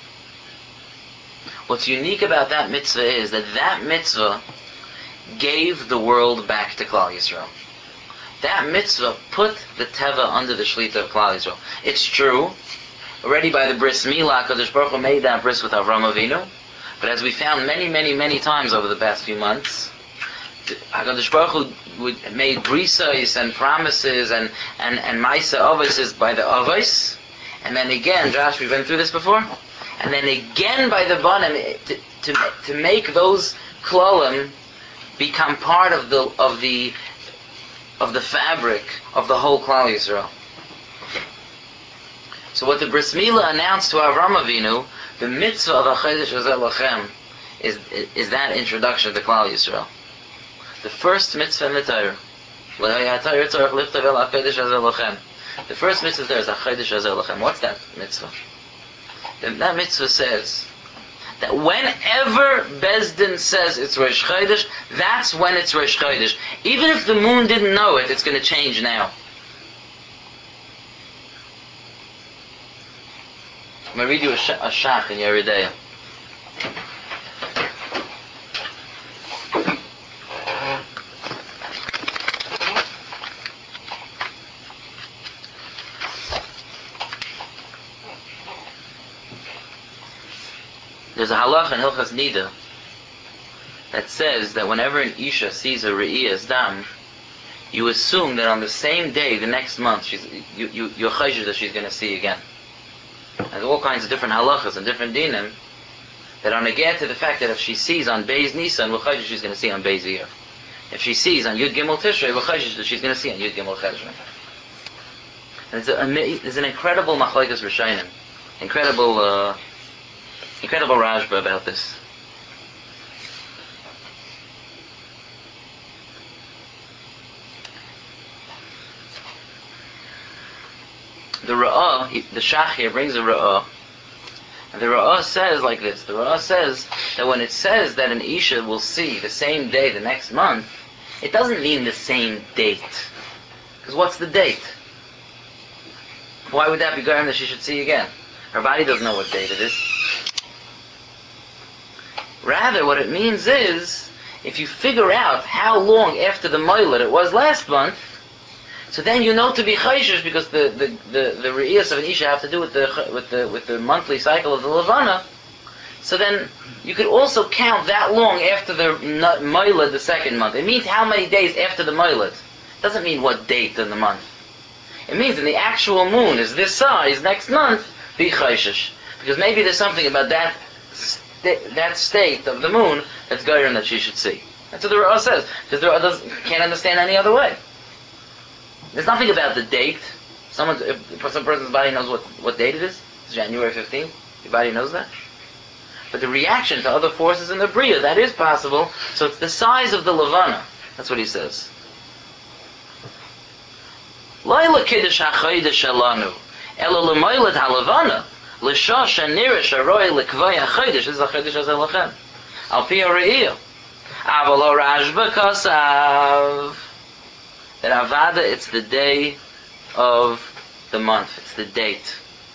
What's unique about that mitzvah is that mitzvah gave the world back to Klal Yisrael. That mitzvah put the Teva under the Shlita of Klal Yisrael. It's true, already by the Bris Milah, HaKadosh Baruch Hu made that bris with Avram Avinu, but as we found many, many, many times over the past few months, HaKadosh Baruch Hu made brisas and promises and Maisa Avos by the Avos, and then again, Josh, we've been through this before, and then again by the Banim to make those Klolim become part of the fabric of the whole Klal Yisrael. So what the Bris Milah announced to Avram Avinu, the mitzvah of HaChodesh Hazeh Lochem, is that introduction to Klal Yisrael. The first mitzvah in the Torah. The first mitzvah there is HaChodesh Hazeh Lachem. What's that mitzvah? That mitzvah says that whenever Bezdin says it's Rosh Chodesh, that's when it's Rosh Chodesh. Even if the moon didn't know it, it's going to change now. I'm going to read you a shach in Yeridea. There's a halach in Hilchas Nida that says that whenever an Isha sees a Re'iyah's dam, you assume that on the same day, the next month, you're chayshish that she's going to see again. There's all kinds of different halachas and different dinim that are negate to the fact that if she sees on Beis Nisan, we're chayshish she's going to see on Beis Iyar. If she sees on Yud Gimel Tishrei, we're chayshish that she's going to see on Yud Gimel Cheshvan. And it's an incredible machlokes rishonim, incredible Rashba about this. The Ra'ah, the Shach here brings a Ra'ah, and the Ra'ah says like this. The Ra'ah says that when it says that an Isha will see the same day the next month, it doesn't mean the same date. Because what's the date? Why would that be Garam that she should see again? Her body doesn't know what date it is. Rather, what it means is, if you figure out how long after the Moilad it was last month, so then you know to be chayshish, because the re'iyas of an isha have to do with the monthly cycle of the Levana. So then you could also count that long after the Moilad, the second month. It means how many days after the Moilad. It doesn't mean what date in the month. It means when the actual moon is this size next month, be chayshish, because maybe there's something about that state of the moon that's Gairin that she should see. That's what the Ra'ah says, because the Ra'ah can't understand any other way. There's nothing about the date. Some person's body knows what date it is. It's January 15th. Your body knows that. But the reaction to other forces in the Bria, that is possible. So it's the size of the Levana. That's what he says. Laila kiddush hachodesh alanu, elo lemoilad haLevana, l'shosh hanirish aroi lekvay hachodesh. This is hachodesh hazeh lachem. Al pi hareiyah. Avalo Rashba kasav. That Avada, it's the day of the month. It's the date.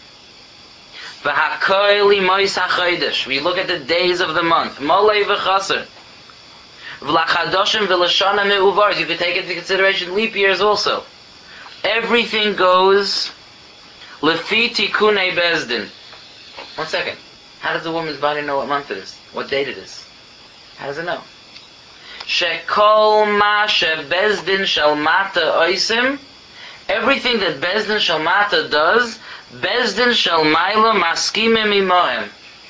V'hakoili mois hachodesh. We look at the days of the month. Molei v'chaser. V'lachadoshim v'lashana me'uvar. You could take into consideration leap years also. Everything goes lefi tikunei bezdin. 1 second. How does a woman's body know what month it is? What date it is? How does it know? Shekol ma shebezdin shel mata oisim. Everything that bezdin shel mata does, bezdin shel maila maskimim imohem.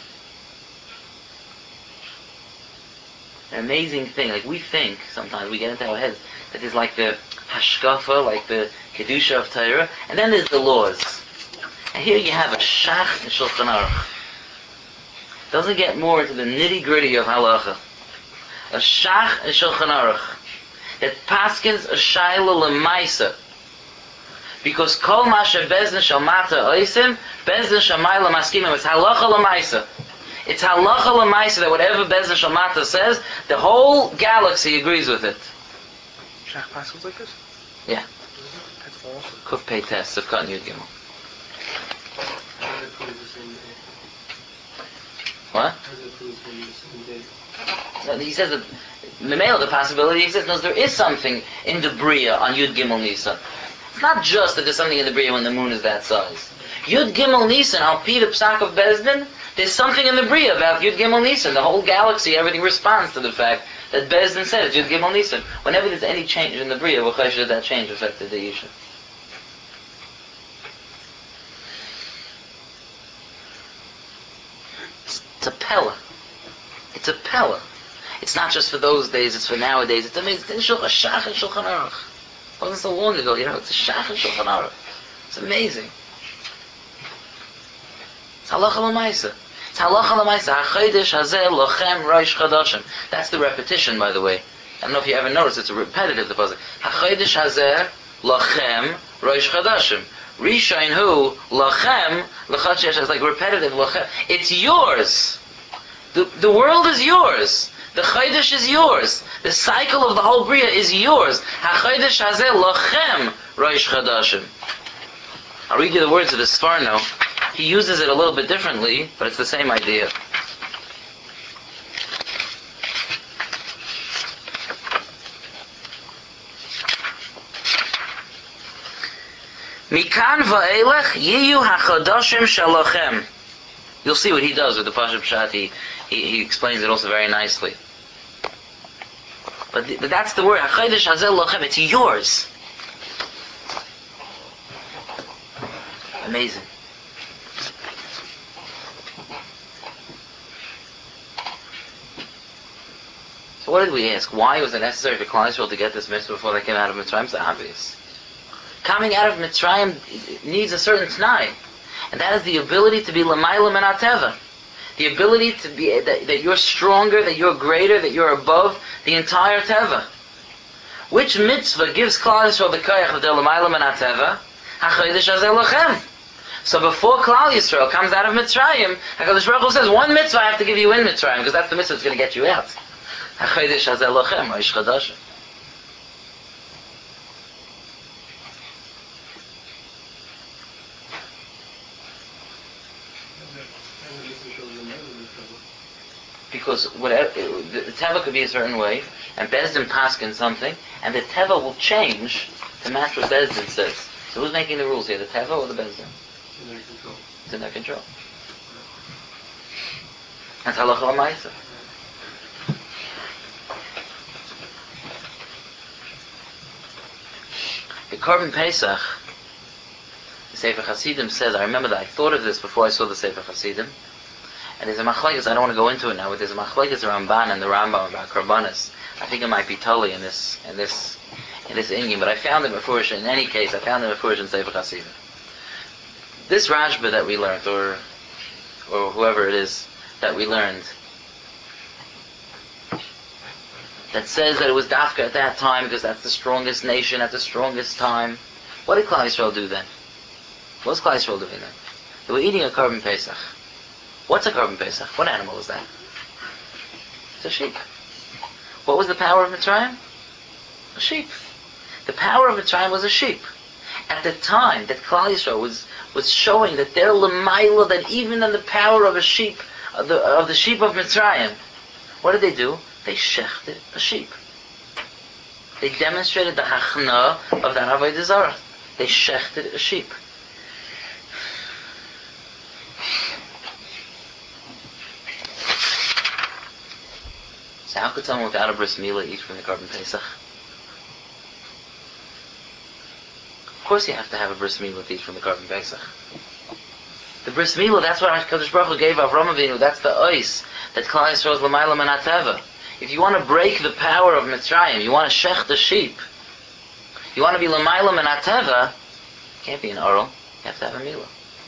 An amazing thing. Like we think sometimes, we get into our heads that there's like the hashkafa, like the kedusha of Torah, and then there's the laws. And here you have a shach and shulchan aruch. Doesn't get more into the nitty gritty of halacha. A shach and shulchan aruch that paskins a shayla lemaisa, because kol masha bezdin shel mata oisim, bezdin shel maila maskimim. It's halacha lemaisa. It's halacha lemaisa that whatever bezdin shel mata says, the whole galaxy agrees with it. Shach paskins like this? Yeah. That's awesome. Kuf pei tes of Katan Yud Gimel. What? No, he says that Memela, the possibility exists. No, there is something in the Bria on Yud Gimel Nisan. It's not just that there's something in the Bria when the moon is that size. Yud Gimel Nisan, Al Pi the Psak of Bezdin, there's something in the Bria about Yud Gimel Nisan. The whole galaxy, everything responds to the fact that Bezdin says Yud Gimel Nisan. Whenever there's any change in the Bria, we'll chaysh that change affected the Yisha. It's a pella. It's a pella. It's not just for those days, it's for nowadays. It's amazing. It's a shach and shulchan aruch. It wasn't so long ago, it's a shach and shulchan aruch. It's amazing. It's halacha l'maisa. It's halacha l'maisa. HaChodesh hazeh lochem rosh chadashim. That's the repetition, by the way. I don't know if you ever noticed, it's repetitive, the pasuk. HaChodesh hazeh lachem rosh chadashim. Rishon hu lachem l'chad sheyesh. It's like repetitive lachem. It's yours. The world is yours. The Chodesh is yours. The cycle of the whole Bria is yours. HaChodesh hazeh lachem rosh chadashim. I'll read you the words of the Sforno. He uses it a little bit differently, but it's the same idea. Mikan va'elech yiyu hachodoshim shalochem. You'll see what he does with the Pashup Pshat. He explains it also very nicely. But that's the word. HaChodesh hazeh lochem. It's yours. Amazing. So what did we ask? Why was it necessary for Klal Yisrael to get this mitzvah before they came out of Mitzrayim? It's obvious. Coming out of Mitzrayim needs a certain t'nai, and that is the ability to be l'mayla min hateva. The ability to be that you're stronger, that you're greater, that you're above the entire teva. Which mitzvah gives Klal Yisrael the koyach that they're l'mayla min hateva? HaChodesh hazeh lachem. So before Klal Yisrael comes out of Mitzrayim, HaKadosh Baruch Hu says, one mitzvah I have to give you in Mitzrayim, because that's the mitzvah that's going to get you out. HaChodesh hazeh lachem, rosh chadashim. Because whatever, the teva could be a certain way, and Bezdin paskin something, and the teva will change to match what Bezdin says. So who's making the rules here, the teva or the Bezdin? It's in their control. That's halacha l'maisa. The Korban Pesach, the Sefer Hasidim says, I remember that I thought of this before I saw the Sefer Hasidim, and there's a machlekes, I don't want to go into it now, but there's a machlekes Ramban and the Rambam about Korbanos. I think it might be Tully in this Inyan, but I found it before, in any case, I found it before in Sefer Hasidim. This Rashba that we learned, or whoever it is that we learned, that says that it was Dafka at that time because that's the strongest nation at the strongest time. What did Klal Yisrael do then? What's Klal Yisrael doing then? They were eating a Korban Pesach. What's a Korban Pesach? What animal is that? It's a sheep. What was the power of Mitzrayim? A sheep. The power of Mitzrayim was a sheep. At the time that Klal Yisrael was showing that they're l'mayla, that even in the power of a sheep, of the sheep of Mitzrayim, what did they do? They shechted a sheep. They demonstrated the hachna of that avodah zarah. They shechted a sheep. So how could someone without a bris milah eat from the Korban Pesach? Of course you have to have a bris milah to eat from the Korban Pesach. The bris milah, that's what HaKadosh Baruch Hu gave Avram Avinu. That's the ois that Klal Yisrael is l'mayla min hateva. If you want to break the power of Mitzrayim, you want to shech the sheep, you want to be l'mayla min hateva, can't be an oral. You have to have a milah.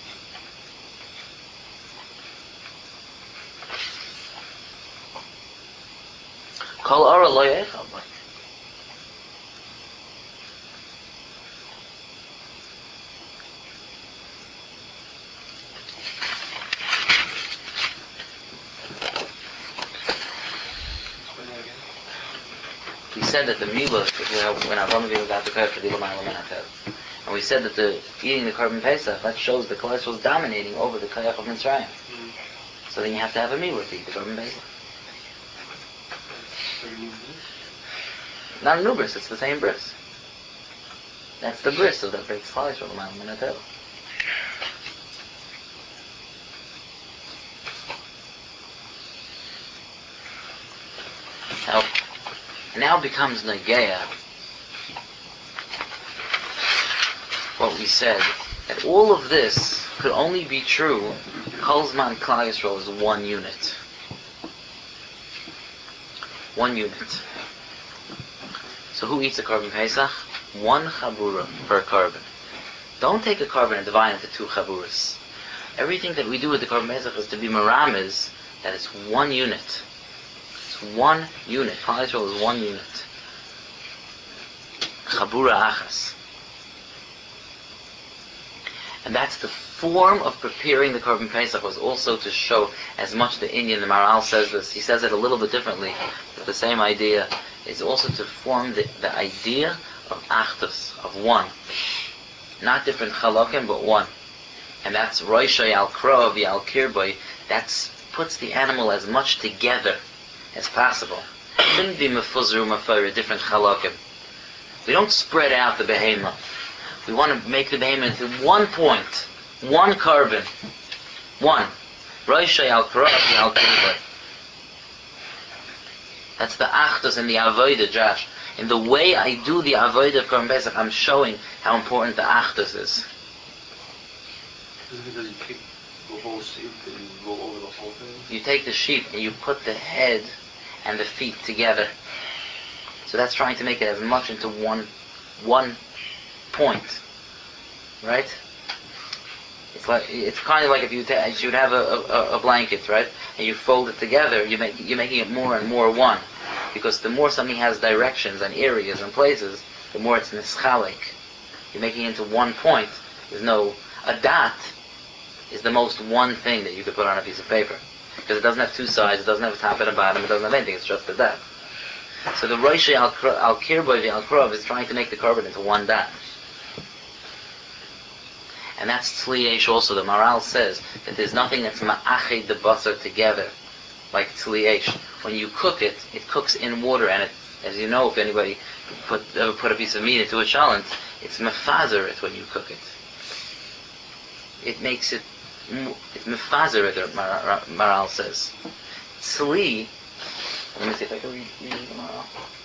Kol oral lo yechal. We said that the milah, when Avram Avinu got the koyach to be l'mayla min hateva, and we said that the eating the Korban Pesach, that shows the Klal Yisrael was dominating over the koyach of Mitzrayim. So then you have to have a milah to eat the Korban Pesach. Not a new bris, it's the same bris. That's the bris, so that breaks Klal Yisrael l'mayla min hateva. Now becomes Nageya what we said, that all of this could only be true Kol Zman Klal Yisrael is one unit. One unit. So who eats a Korban Pesach? One Chabura per Korban. Don't take a Korban and divide it into two Chaburas. Everything that we do with the Korban Pesach is to be Merames, that it's one unit. It's one unit. Klal Yisrael is one unit. Chabura achas. And that's the form of preparing the Korban Pesach, was also to show as much the Indian. The Maharal says this. He says it a little bit differently, but the same idea. It's also to form the idea of achdus, of one. Not different chalokim, but one. And that's Roishay al Krov, al Kirbay. That puts the animal as much together as possible. It shouldn't be mefuzru mefayra, different chalokim. We don't spread out the behemoth. We want to make the behemoth into one point, one carbon, one. Roishay al Krov, al Kirbay. That's the achdus and the avodah, Josh. In the way I do the avodah of Korban Pesach, I'm showing how important the achdus is. Because you take the whole sheep and you go over the whole thing? You take the sheep and you put the head and the feet together. So that's trying to make it as much into one point. Right? It's kind of like if you would have a blanket, right? And you fold it together, you're making it more and more one. Because the more something has directions and areas and places, the more it's nischalik. You're making it into one point. A dot is the most one thing that you could put on a piece of paper. Because it doesn't have two sides, it doesn't have a top and a bottom, it doesn't have anything, it's just a dot. So the Rosh al-Kirboy al Krov is trying to make the carbon into one dot. And that's Tzli Eish also. The Maharal says that there's nothing that's ma'ached the basar together like Tzli Eish. When you cook it, it cooks in water, and it, as you know, if anybody ever put a piece of meat into a chalent, it's mefazer it when you cook it. It makes it, it's mefazer it, Maharal says. Tzli, let me see if I can read the Maharal.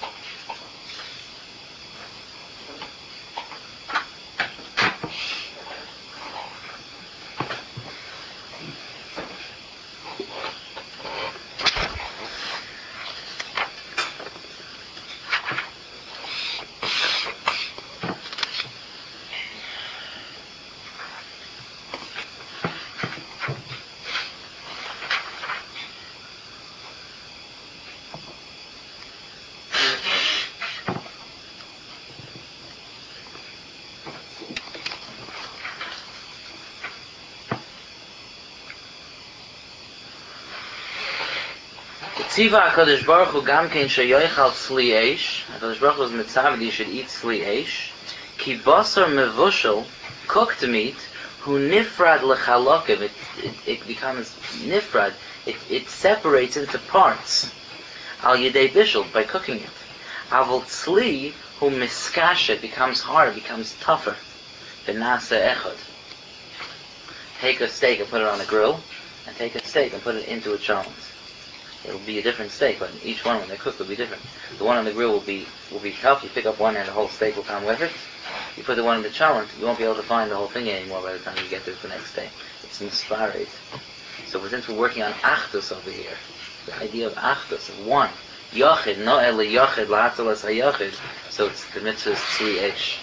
Tziva HaKadosh Baruch Hu gam kein sheyoichal tzli eish. HaKadosh Baruch Hu is mitzav that you should eat tzli eish. Ki basar mevushel, cooked meat, hu nifrad lechalokim. It becomes nifrad. It separates into parts. Al yedei bishul, by cooking it. Aval tzli hu miskash, it becomes hard, becomes tougher. V'nasa echad. Take a steak and put it on a grill, and take a steak and put it into a chalent. It'll be a different steak, but each one when they're cooked will be different. The one on the grill will be tough. You pick up one and the whole steak will come with it. You put the one in the chalent, you won't be able to find the whole thing anymore by the time you get to the next day. It's misfarid. So since we're working on achdus over here, the idea of achdus, of one, yachid, no ele yachid, la'atzalas hayachid, so it's the mitzvah is tzli eish.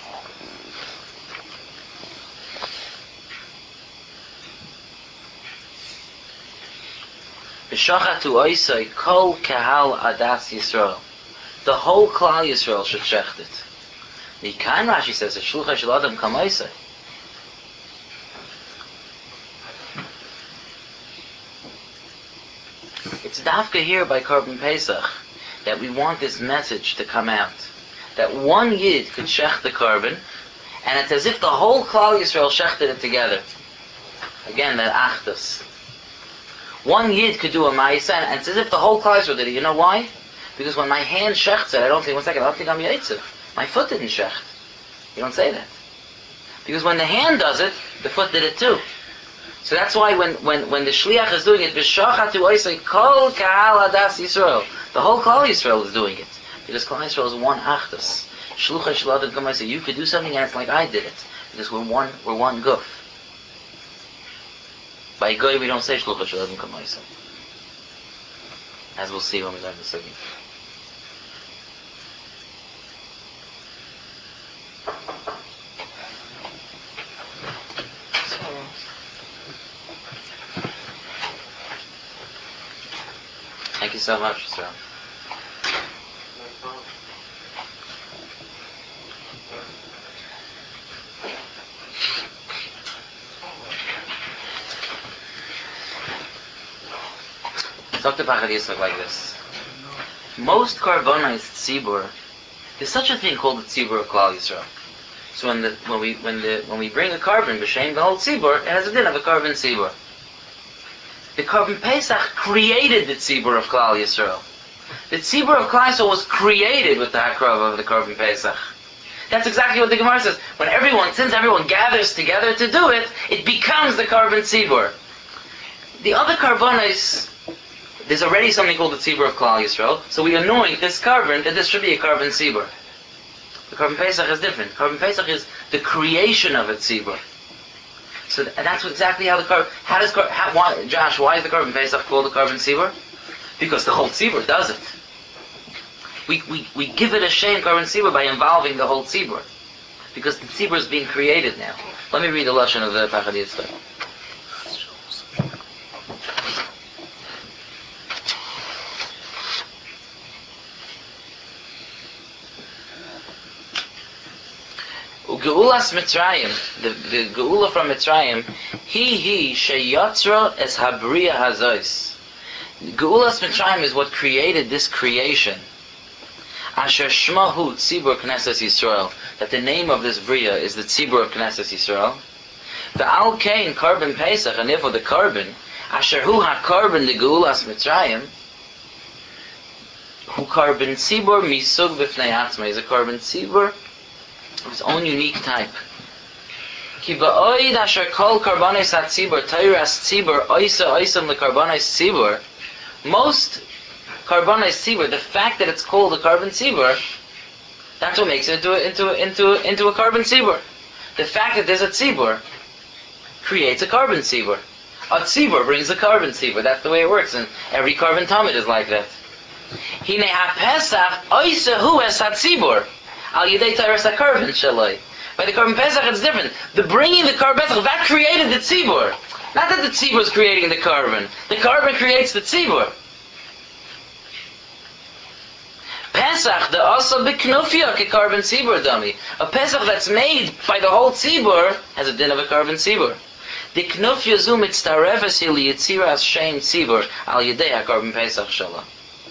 V'shachatu oisai kol kahal adas Yisrael. The whole Klal Yisrael should shecht it. Mikan Rashi says, "Shlucha shel Adam kamoisai." It's dafka here by Korban Pesach that we want this message to come out. That one yid could shecht the carbon, and it's as if the whole Klal Yisrael shechted it together. Again, that achdus. One yid could do a ma'isa, and it's as if the whole Klal Yisrael did it. You know why? Because when my hand shechts it, I don't think I'm yaitziv. My foot didn't shecht. You don't say that. Because when the hand does it, the foot did it too. So that's why when the shliach is doing it, v'shachatu oisei kol kahal adas Yisrael, the whole Klal Yisrael is doing it. Because Klal Yisrael is one achdus. Shlucha shel Adam kamoisai. You could do something and it's like I did it. Because we're one guf. By goy we don't say shlucha shel Adam kamoisai. As we'll see when we learn the sugi. Thank you so much, sir. Dr. Pachad Yitzchak like this. Most carbonized tzibur, there's such a thing called the tzibur of Klal Yisrael. So when we bring a carbon, b'shem the whole tzibur, it has a din of a carbon tzibur. The carbon Pesach created the tzibur of Klal Yisrael. The tzibur of Klal Yisrael was created with the hakrav of the carbon Pesach. That's exactly what the Gemara says. Since everyone gathers together to do it, it becomes the carbon tzibur. The other carbonis, there's already something called the tzibur of Klal Yisrael, so we anoint this carbon that this should be a carbon tzibur. The carbon Pesach is different. Carbon Pesach is the creation of a tzibur. So that's exactly how the carbon. Josh? Why is the carbon Pesach called the carbon tzibur? Because the whole tzibur does it. We give it a shame carbon tzibur by involving the whole tzibur, because the tzibur is being created now. Let me read the lashon of the Pachad Yitzchak. Geulas Mitzrayim, the Geula from Mitzrayim, he sheyatzra es habriya hazois. Geulas Mitzrayim is what created this creation. Asher shmahu tzibur Knesset Yisrael, that the name of this bria is the tzibur of Knesset Yisrael. The al kain carbon Pesach, and therefore the carbon, asher hu ha-carbon the Geulas Mitzrayim, hu carbon tzibur misug b'fnei atzma, is a carbon tzibur of its own unique type. Ki ba'oid asher kol karbanis ha-tzibur, teiras tzibur, oisam le-karbanis tzibur, most karbanis tzibur, the fact that it's called a carbon tzibur, that's what makes it into a carbon tzibur. The fact that there's a tzibur creates a carbon tzibur. A tzibur brings a carbon tzibur. That's the way it works, and every carbon talmud is like that. Hine ha-pesach oisahu es ha-tzibur. Al yidei teiras ha-carbon shaloi. By the carbon Pesach, it's different. The bringing the carbon Pesach, that created the tzibur. Not that the tzibur is creating the carbon. The carbon creates the tzibur. Pesach, the asa b'knufia ke carbon tzibur dummy. A Pesach that's made by the whole tzibur has a din of a carbon tzibur. The knufia zu mitztarefes hi liyitziras shem tzibur al yidei ha-carbon Pesach shalom.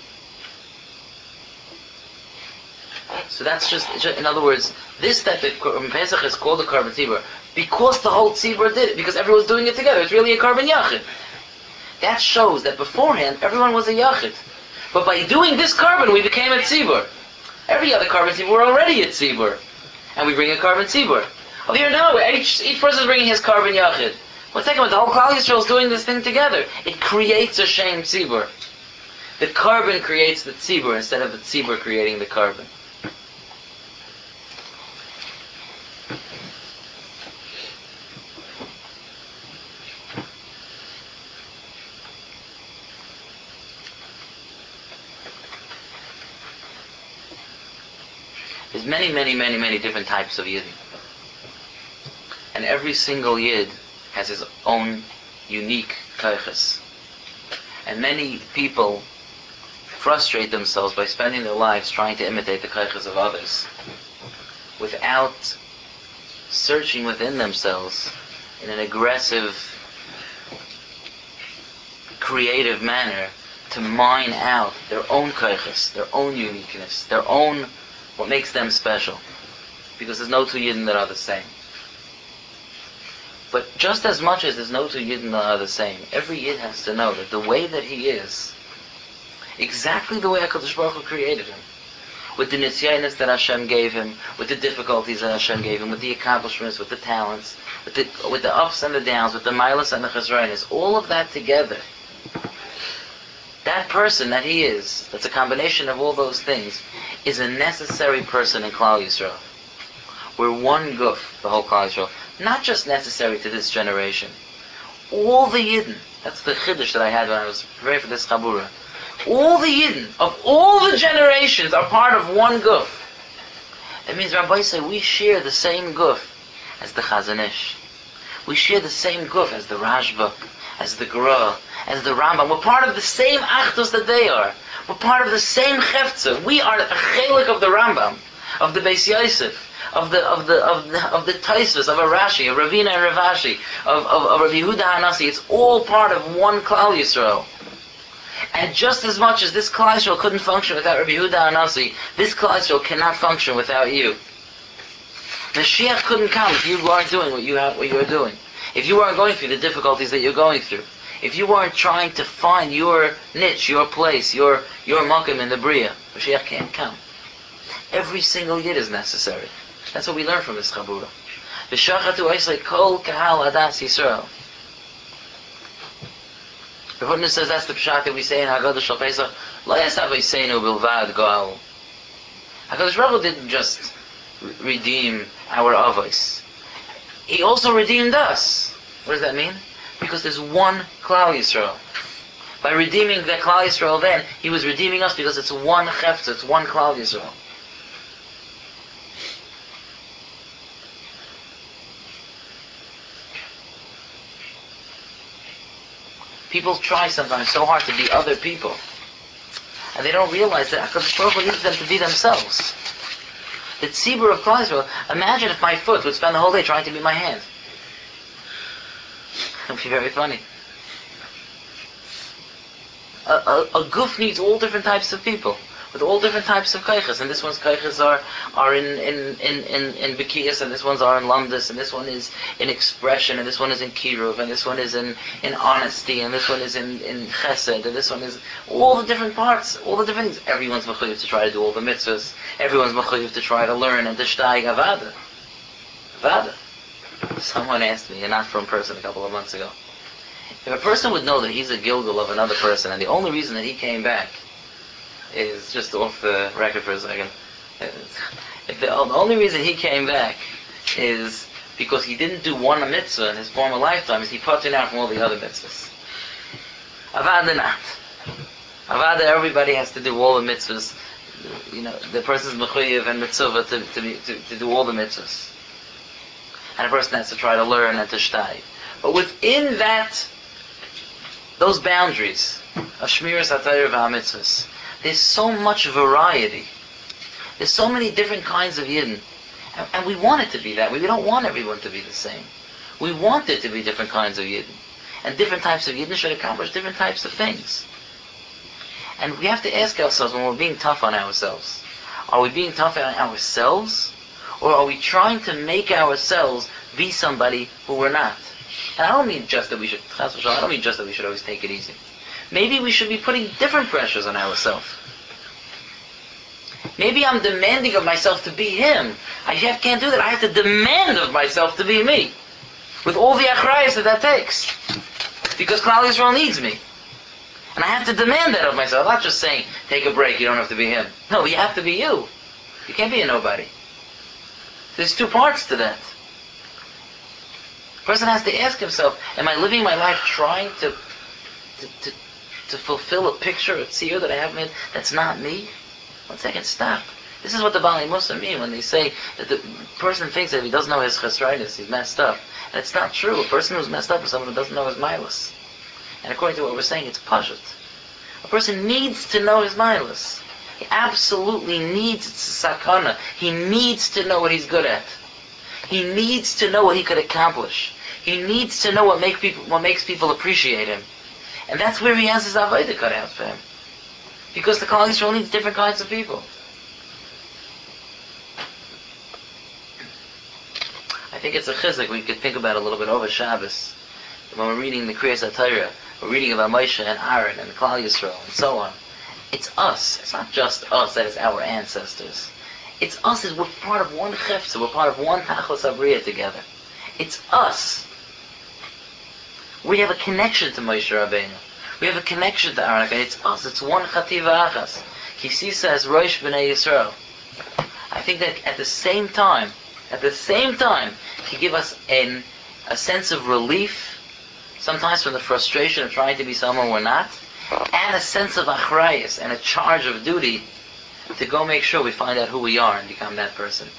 So that's just, in other words, this that the Pesach is called a carbon tzibur because the whole tzibur did it, because everyone's doing it together. It's really a carbon yachid. That shows that beforehand everyone was a yachid, but by doing this carbon we became a tzibur. Every other carbon tzibur were already a tzibur, and we bring a carbon tzibur. Over here, no, each person is bringing his carbon yachid. One second, the whole Klal Yisrael is doing this thing together. It creates a shem tzibur. The carbon creates the tzibur instead of the tzibur creating the carbon. There's many different types of Yidden. And every single Yid has his own unique kaiches. And many people frustrate themselves by spending their lives trying to imitate the kaiches of others without searching within themselves in an aggressive, creative manner to mine out their own kaiches, their own uniqueness, their own what makes them special. Because there's no two Yidden that are the same. But just as much as there's no two Yidden that are the same, every Yid has to know that the way that he is, exactly the way HaKadosh Baruch Hu created him, with the nisyanis that Hashem gave him, with the difficulties that Hashem gave him, with the accomplishments, with the talents, with the ups and the downs, with the milas and the chazrainis, all of that together, that person that he is, that's a combination of all those things, is a necessary person in Klal Yisrael. We're one guf, the whole Klal Yisrael. Not just necessary to this generation. All the Yidden, that's the chiddush that I had when I was preparing for this chabura. All the Yidden of all the generations are part of one guf. It means Rabbi say we share the same guf as the Chazon Ish. We share the same guf as the Rashba, as the Gra, as the Rambam. We're part of the same achdus that they are. We're part of the same chefza. We are a chelik of the Rambam, of the Beis Yosef, of the Taisvus, of a Rashi, of Ravina and Ravashi, of Rav Yehuda Hanasi. It's all part of one Klal Yisrael. And just as much as this Klal Yisrael couldn't function without Rabbi Yehuda Hanasi, this Klal Yisrael cannot function without you. Mashiach couldn't come if you weren't doing what you were doing. If you weren't going through the difficulties that you're going through. If you weren't trying to find your niche, your place, your makom in the Bria, Mashiach can't come. Every single yid is necessary. That's what we learn from this Chabura. V'shachatu oisei kol kahal adas Yisrael. The Hutner says that's the pshat that we say in Haggadah Shal Pesach. Lo yasav yiseinu bilvad goal. HaKadosh Baruch Hu didn't just redeem our avos. He also redeemed us. What does that mean? Because there's one Klal Yisrael. By redeeming the Klal Yisrael then, he was redeeming us because it's one Chefetz, it's one Klal Yisrael. People try sometimes so hard to be other people. And they don't realize that HaKadosh Baruch Hu needs them to be themselves. The tzibur of Klal Yisrael, imagine if my foot would spend the whole day trying to be my hand. It would be very funny. A guf needs all different types of people, with all different types of kaiches, and this one's kaiches are in Bekiyas, and this one's are in Lamdas, and this one is in expression, and this one is in Kiruv, and this one is in honesty, and this one is in Chesed, and this one is all the different parts, all the different things. Everyone's mechuyev to try to do all the mitzvahs. Everyone's mechuyev to try to learn and to shtayig avada. Avada. Someone asked me, a not from person a couple of months ago, if a person would know that he's a Gilgal of another person, and the only reason that he came back is just off the record for a second. If the only reason he came back is because he didn't do one mitzvah in his former lifetime, is he putting out from all the other mitzvahs. Avada not. Avada, everybody has to do all the mitzvahs. You know, the person's mechuyev and mitzvah to do all the mitzvahs. And a person has to try to learn and to shtay. But within those boundaries of Shmiras HaTorah v'HaMitzvahs, there's so much variety. There's so many different kinds of Yidden. And we want it to be that way. We don't want everyone to be the same. We want it to be different kinds of Yidden. And different types of Yidden should accomplish different types of things. And we have to ask ourselves when we're being tough on ourselves, are we being tough on ourselves? Or are we trying to make ourselves be somebody who we're not? And I don't mean just that we should, I don't mean just that we should always take it easy. Maybe we should be putting different pressures on ourselves. Maybe I'm demanding of myself to be him. I can't do that. I have to demand of myself to be me. With all the achrayas that takes. Because Klal Yisrael needs me. And I have to demand that of myself. I'm not just saying, take a break, you don't have to be him. No, you have to be you. You can't be a nobody. There's two parts to that. A person has to ask himself, am I living my life trying to fulfill a picture, a tziyur that I have made that's not me? 1 second, stop. This is what the Baalei Mussar mean when they say that the person thinks that if he doesn't know his chesroinus, he's messed up. And it's not true. A person who's messed up is someone who doesn't know his milas. And according to what we're saying, it's pashut. A person needs to know his milas. He absolutely needs sakana. He needs to know what he's good at. He needs to know what he could accomplish. He needs to know what makes people appreciate him. And that's where he has his avodah cut out for him. Because the Klal Yisrael needs different kinds of people. I think it's a chizuk we could think about a little bit over Shabbos. When we're reading the Kriyas HaTorah, we're reading about Moshe and Aaron and Klal Yisrael and so on. It's us. It's not just us, that is our ancestors. It's us as we're part of one chefza, we're part of one tachlis abriya together. It's us. We have a connection to Moshe Rabbeinu. We have a connection to Aaron. It's us. It's one chativa achas. Kisisa as Rosh B'nai Yisrael. I think that at the same time, he give us a sense of relief, sometimes from the frustration of trying to be someone we're not, and a sense of achrayus and a charge of duty to go make sure we find out who we are and become that person.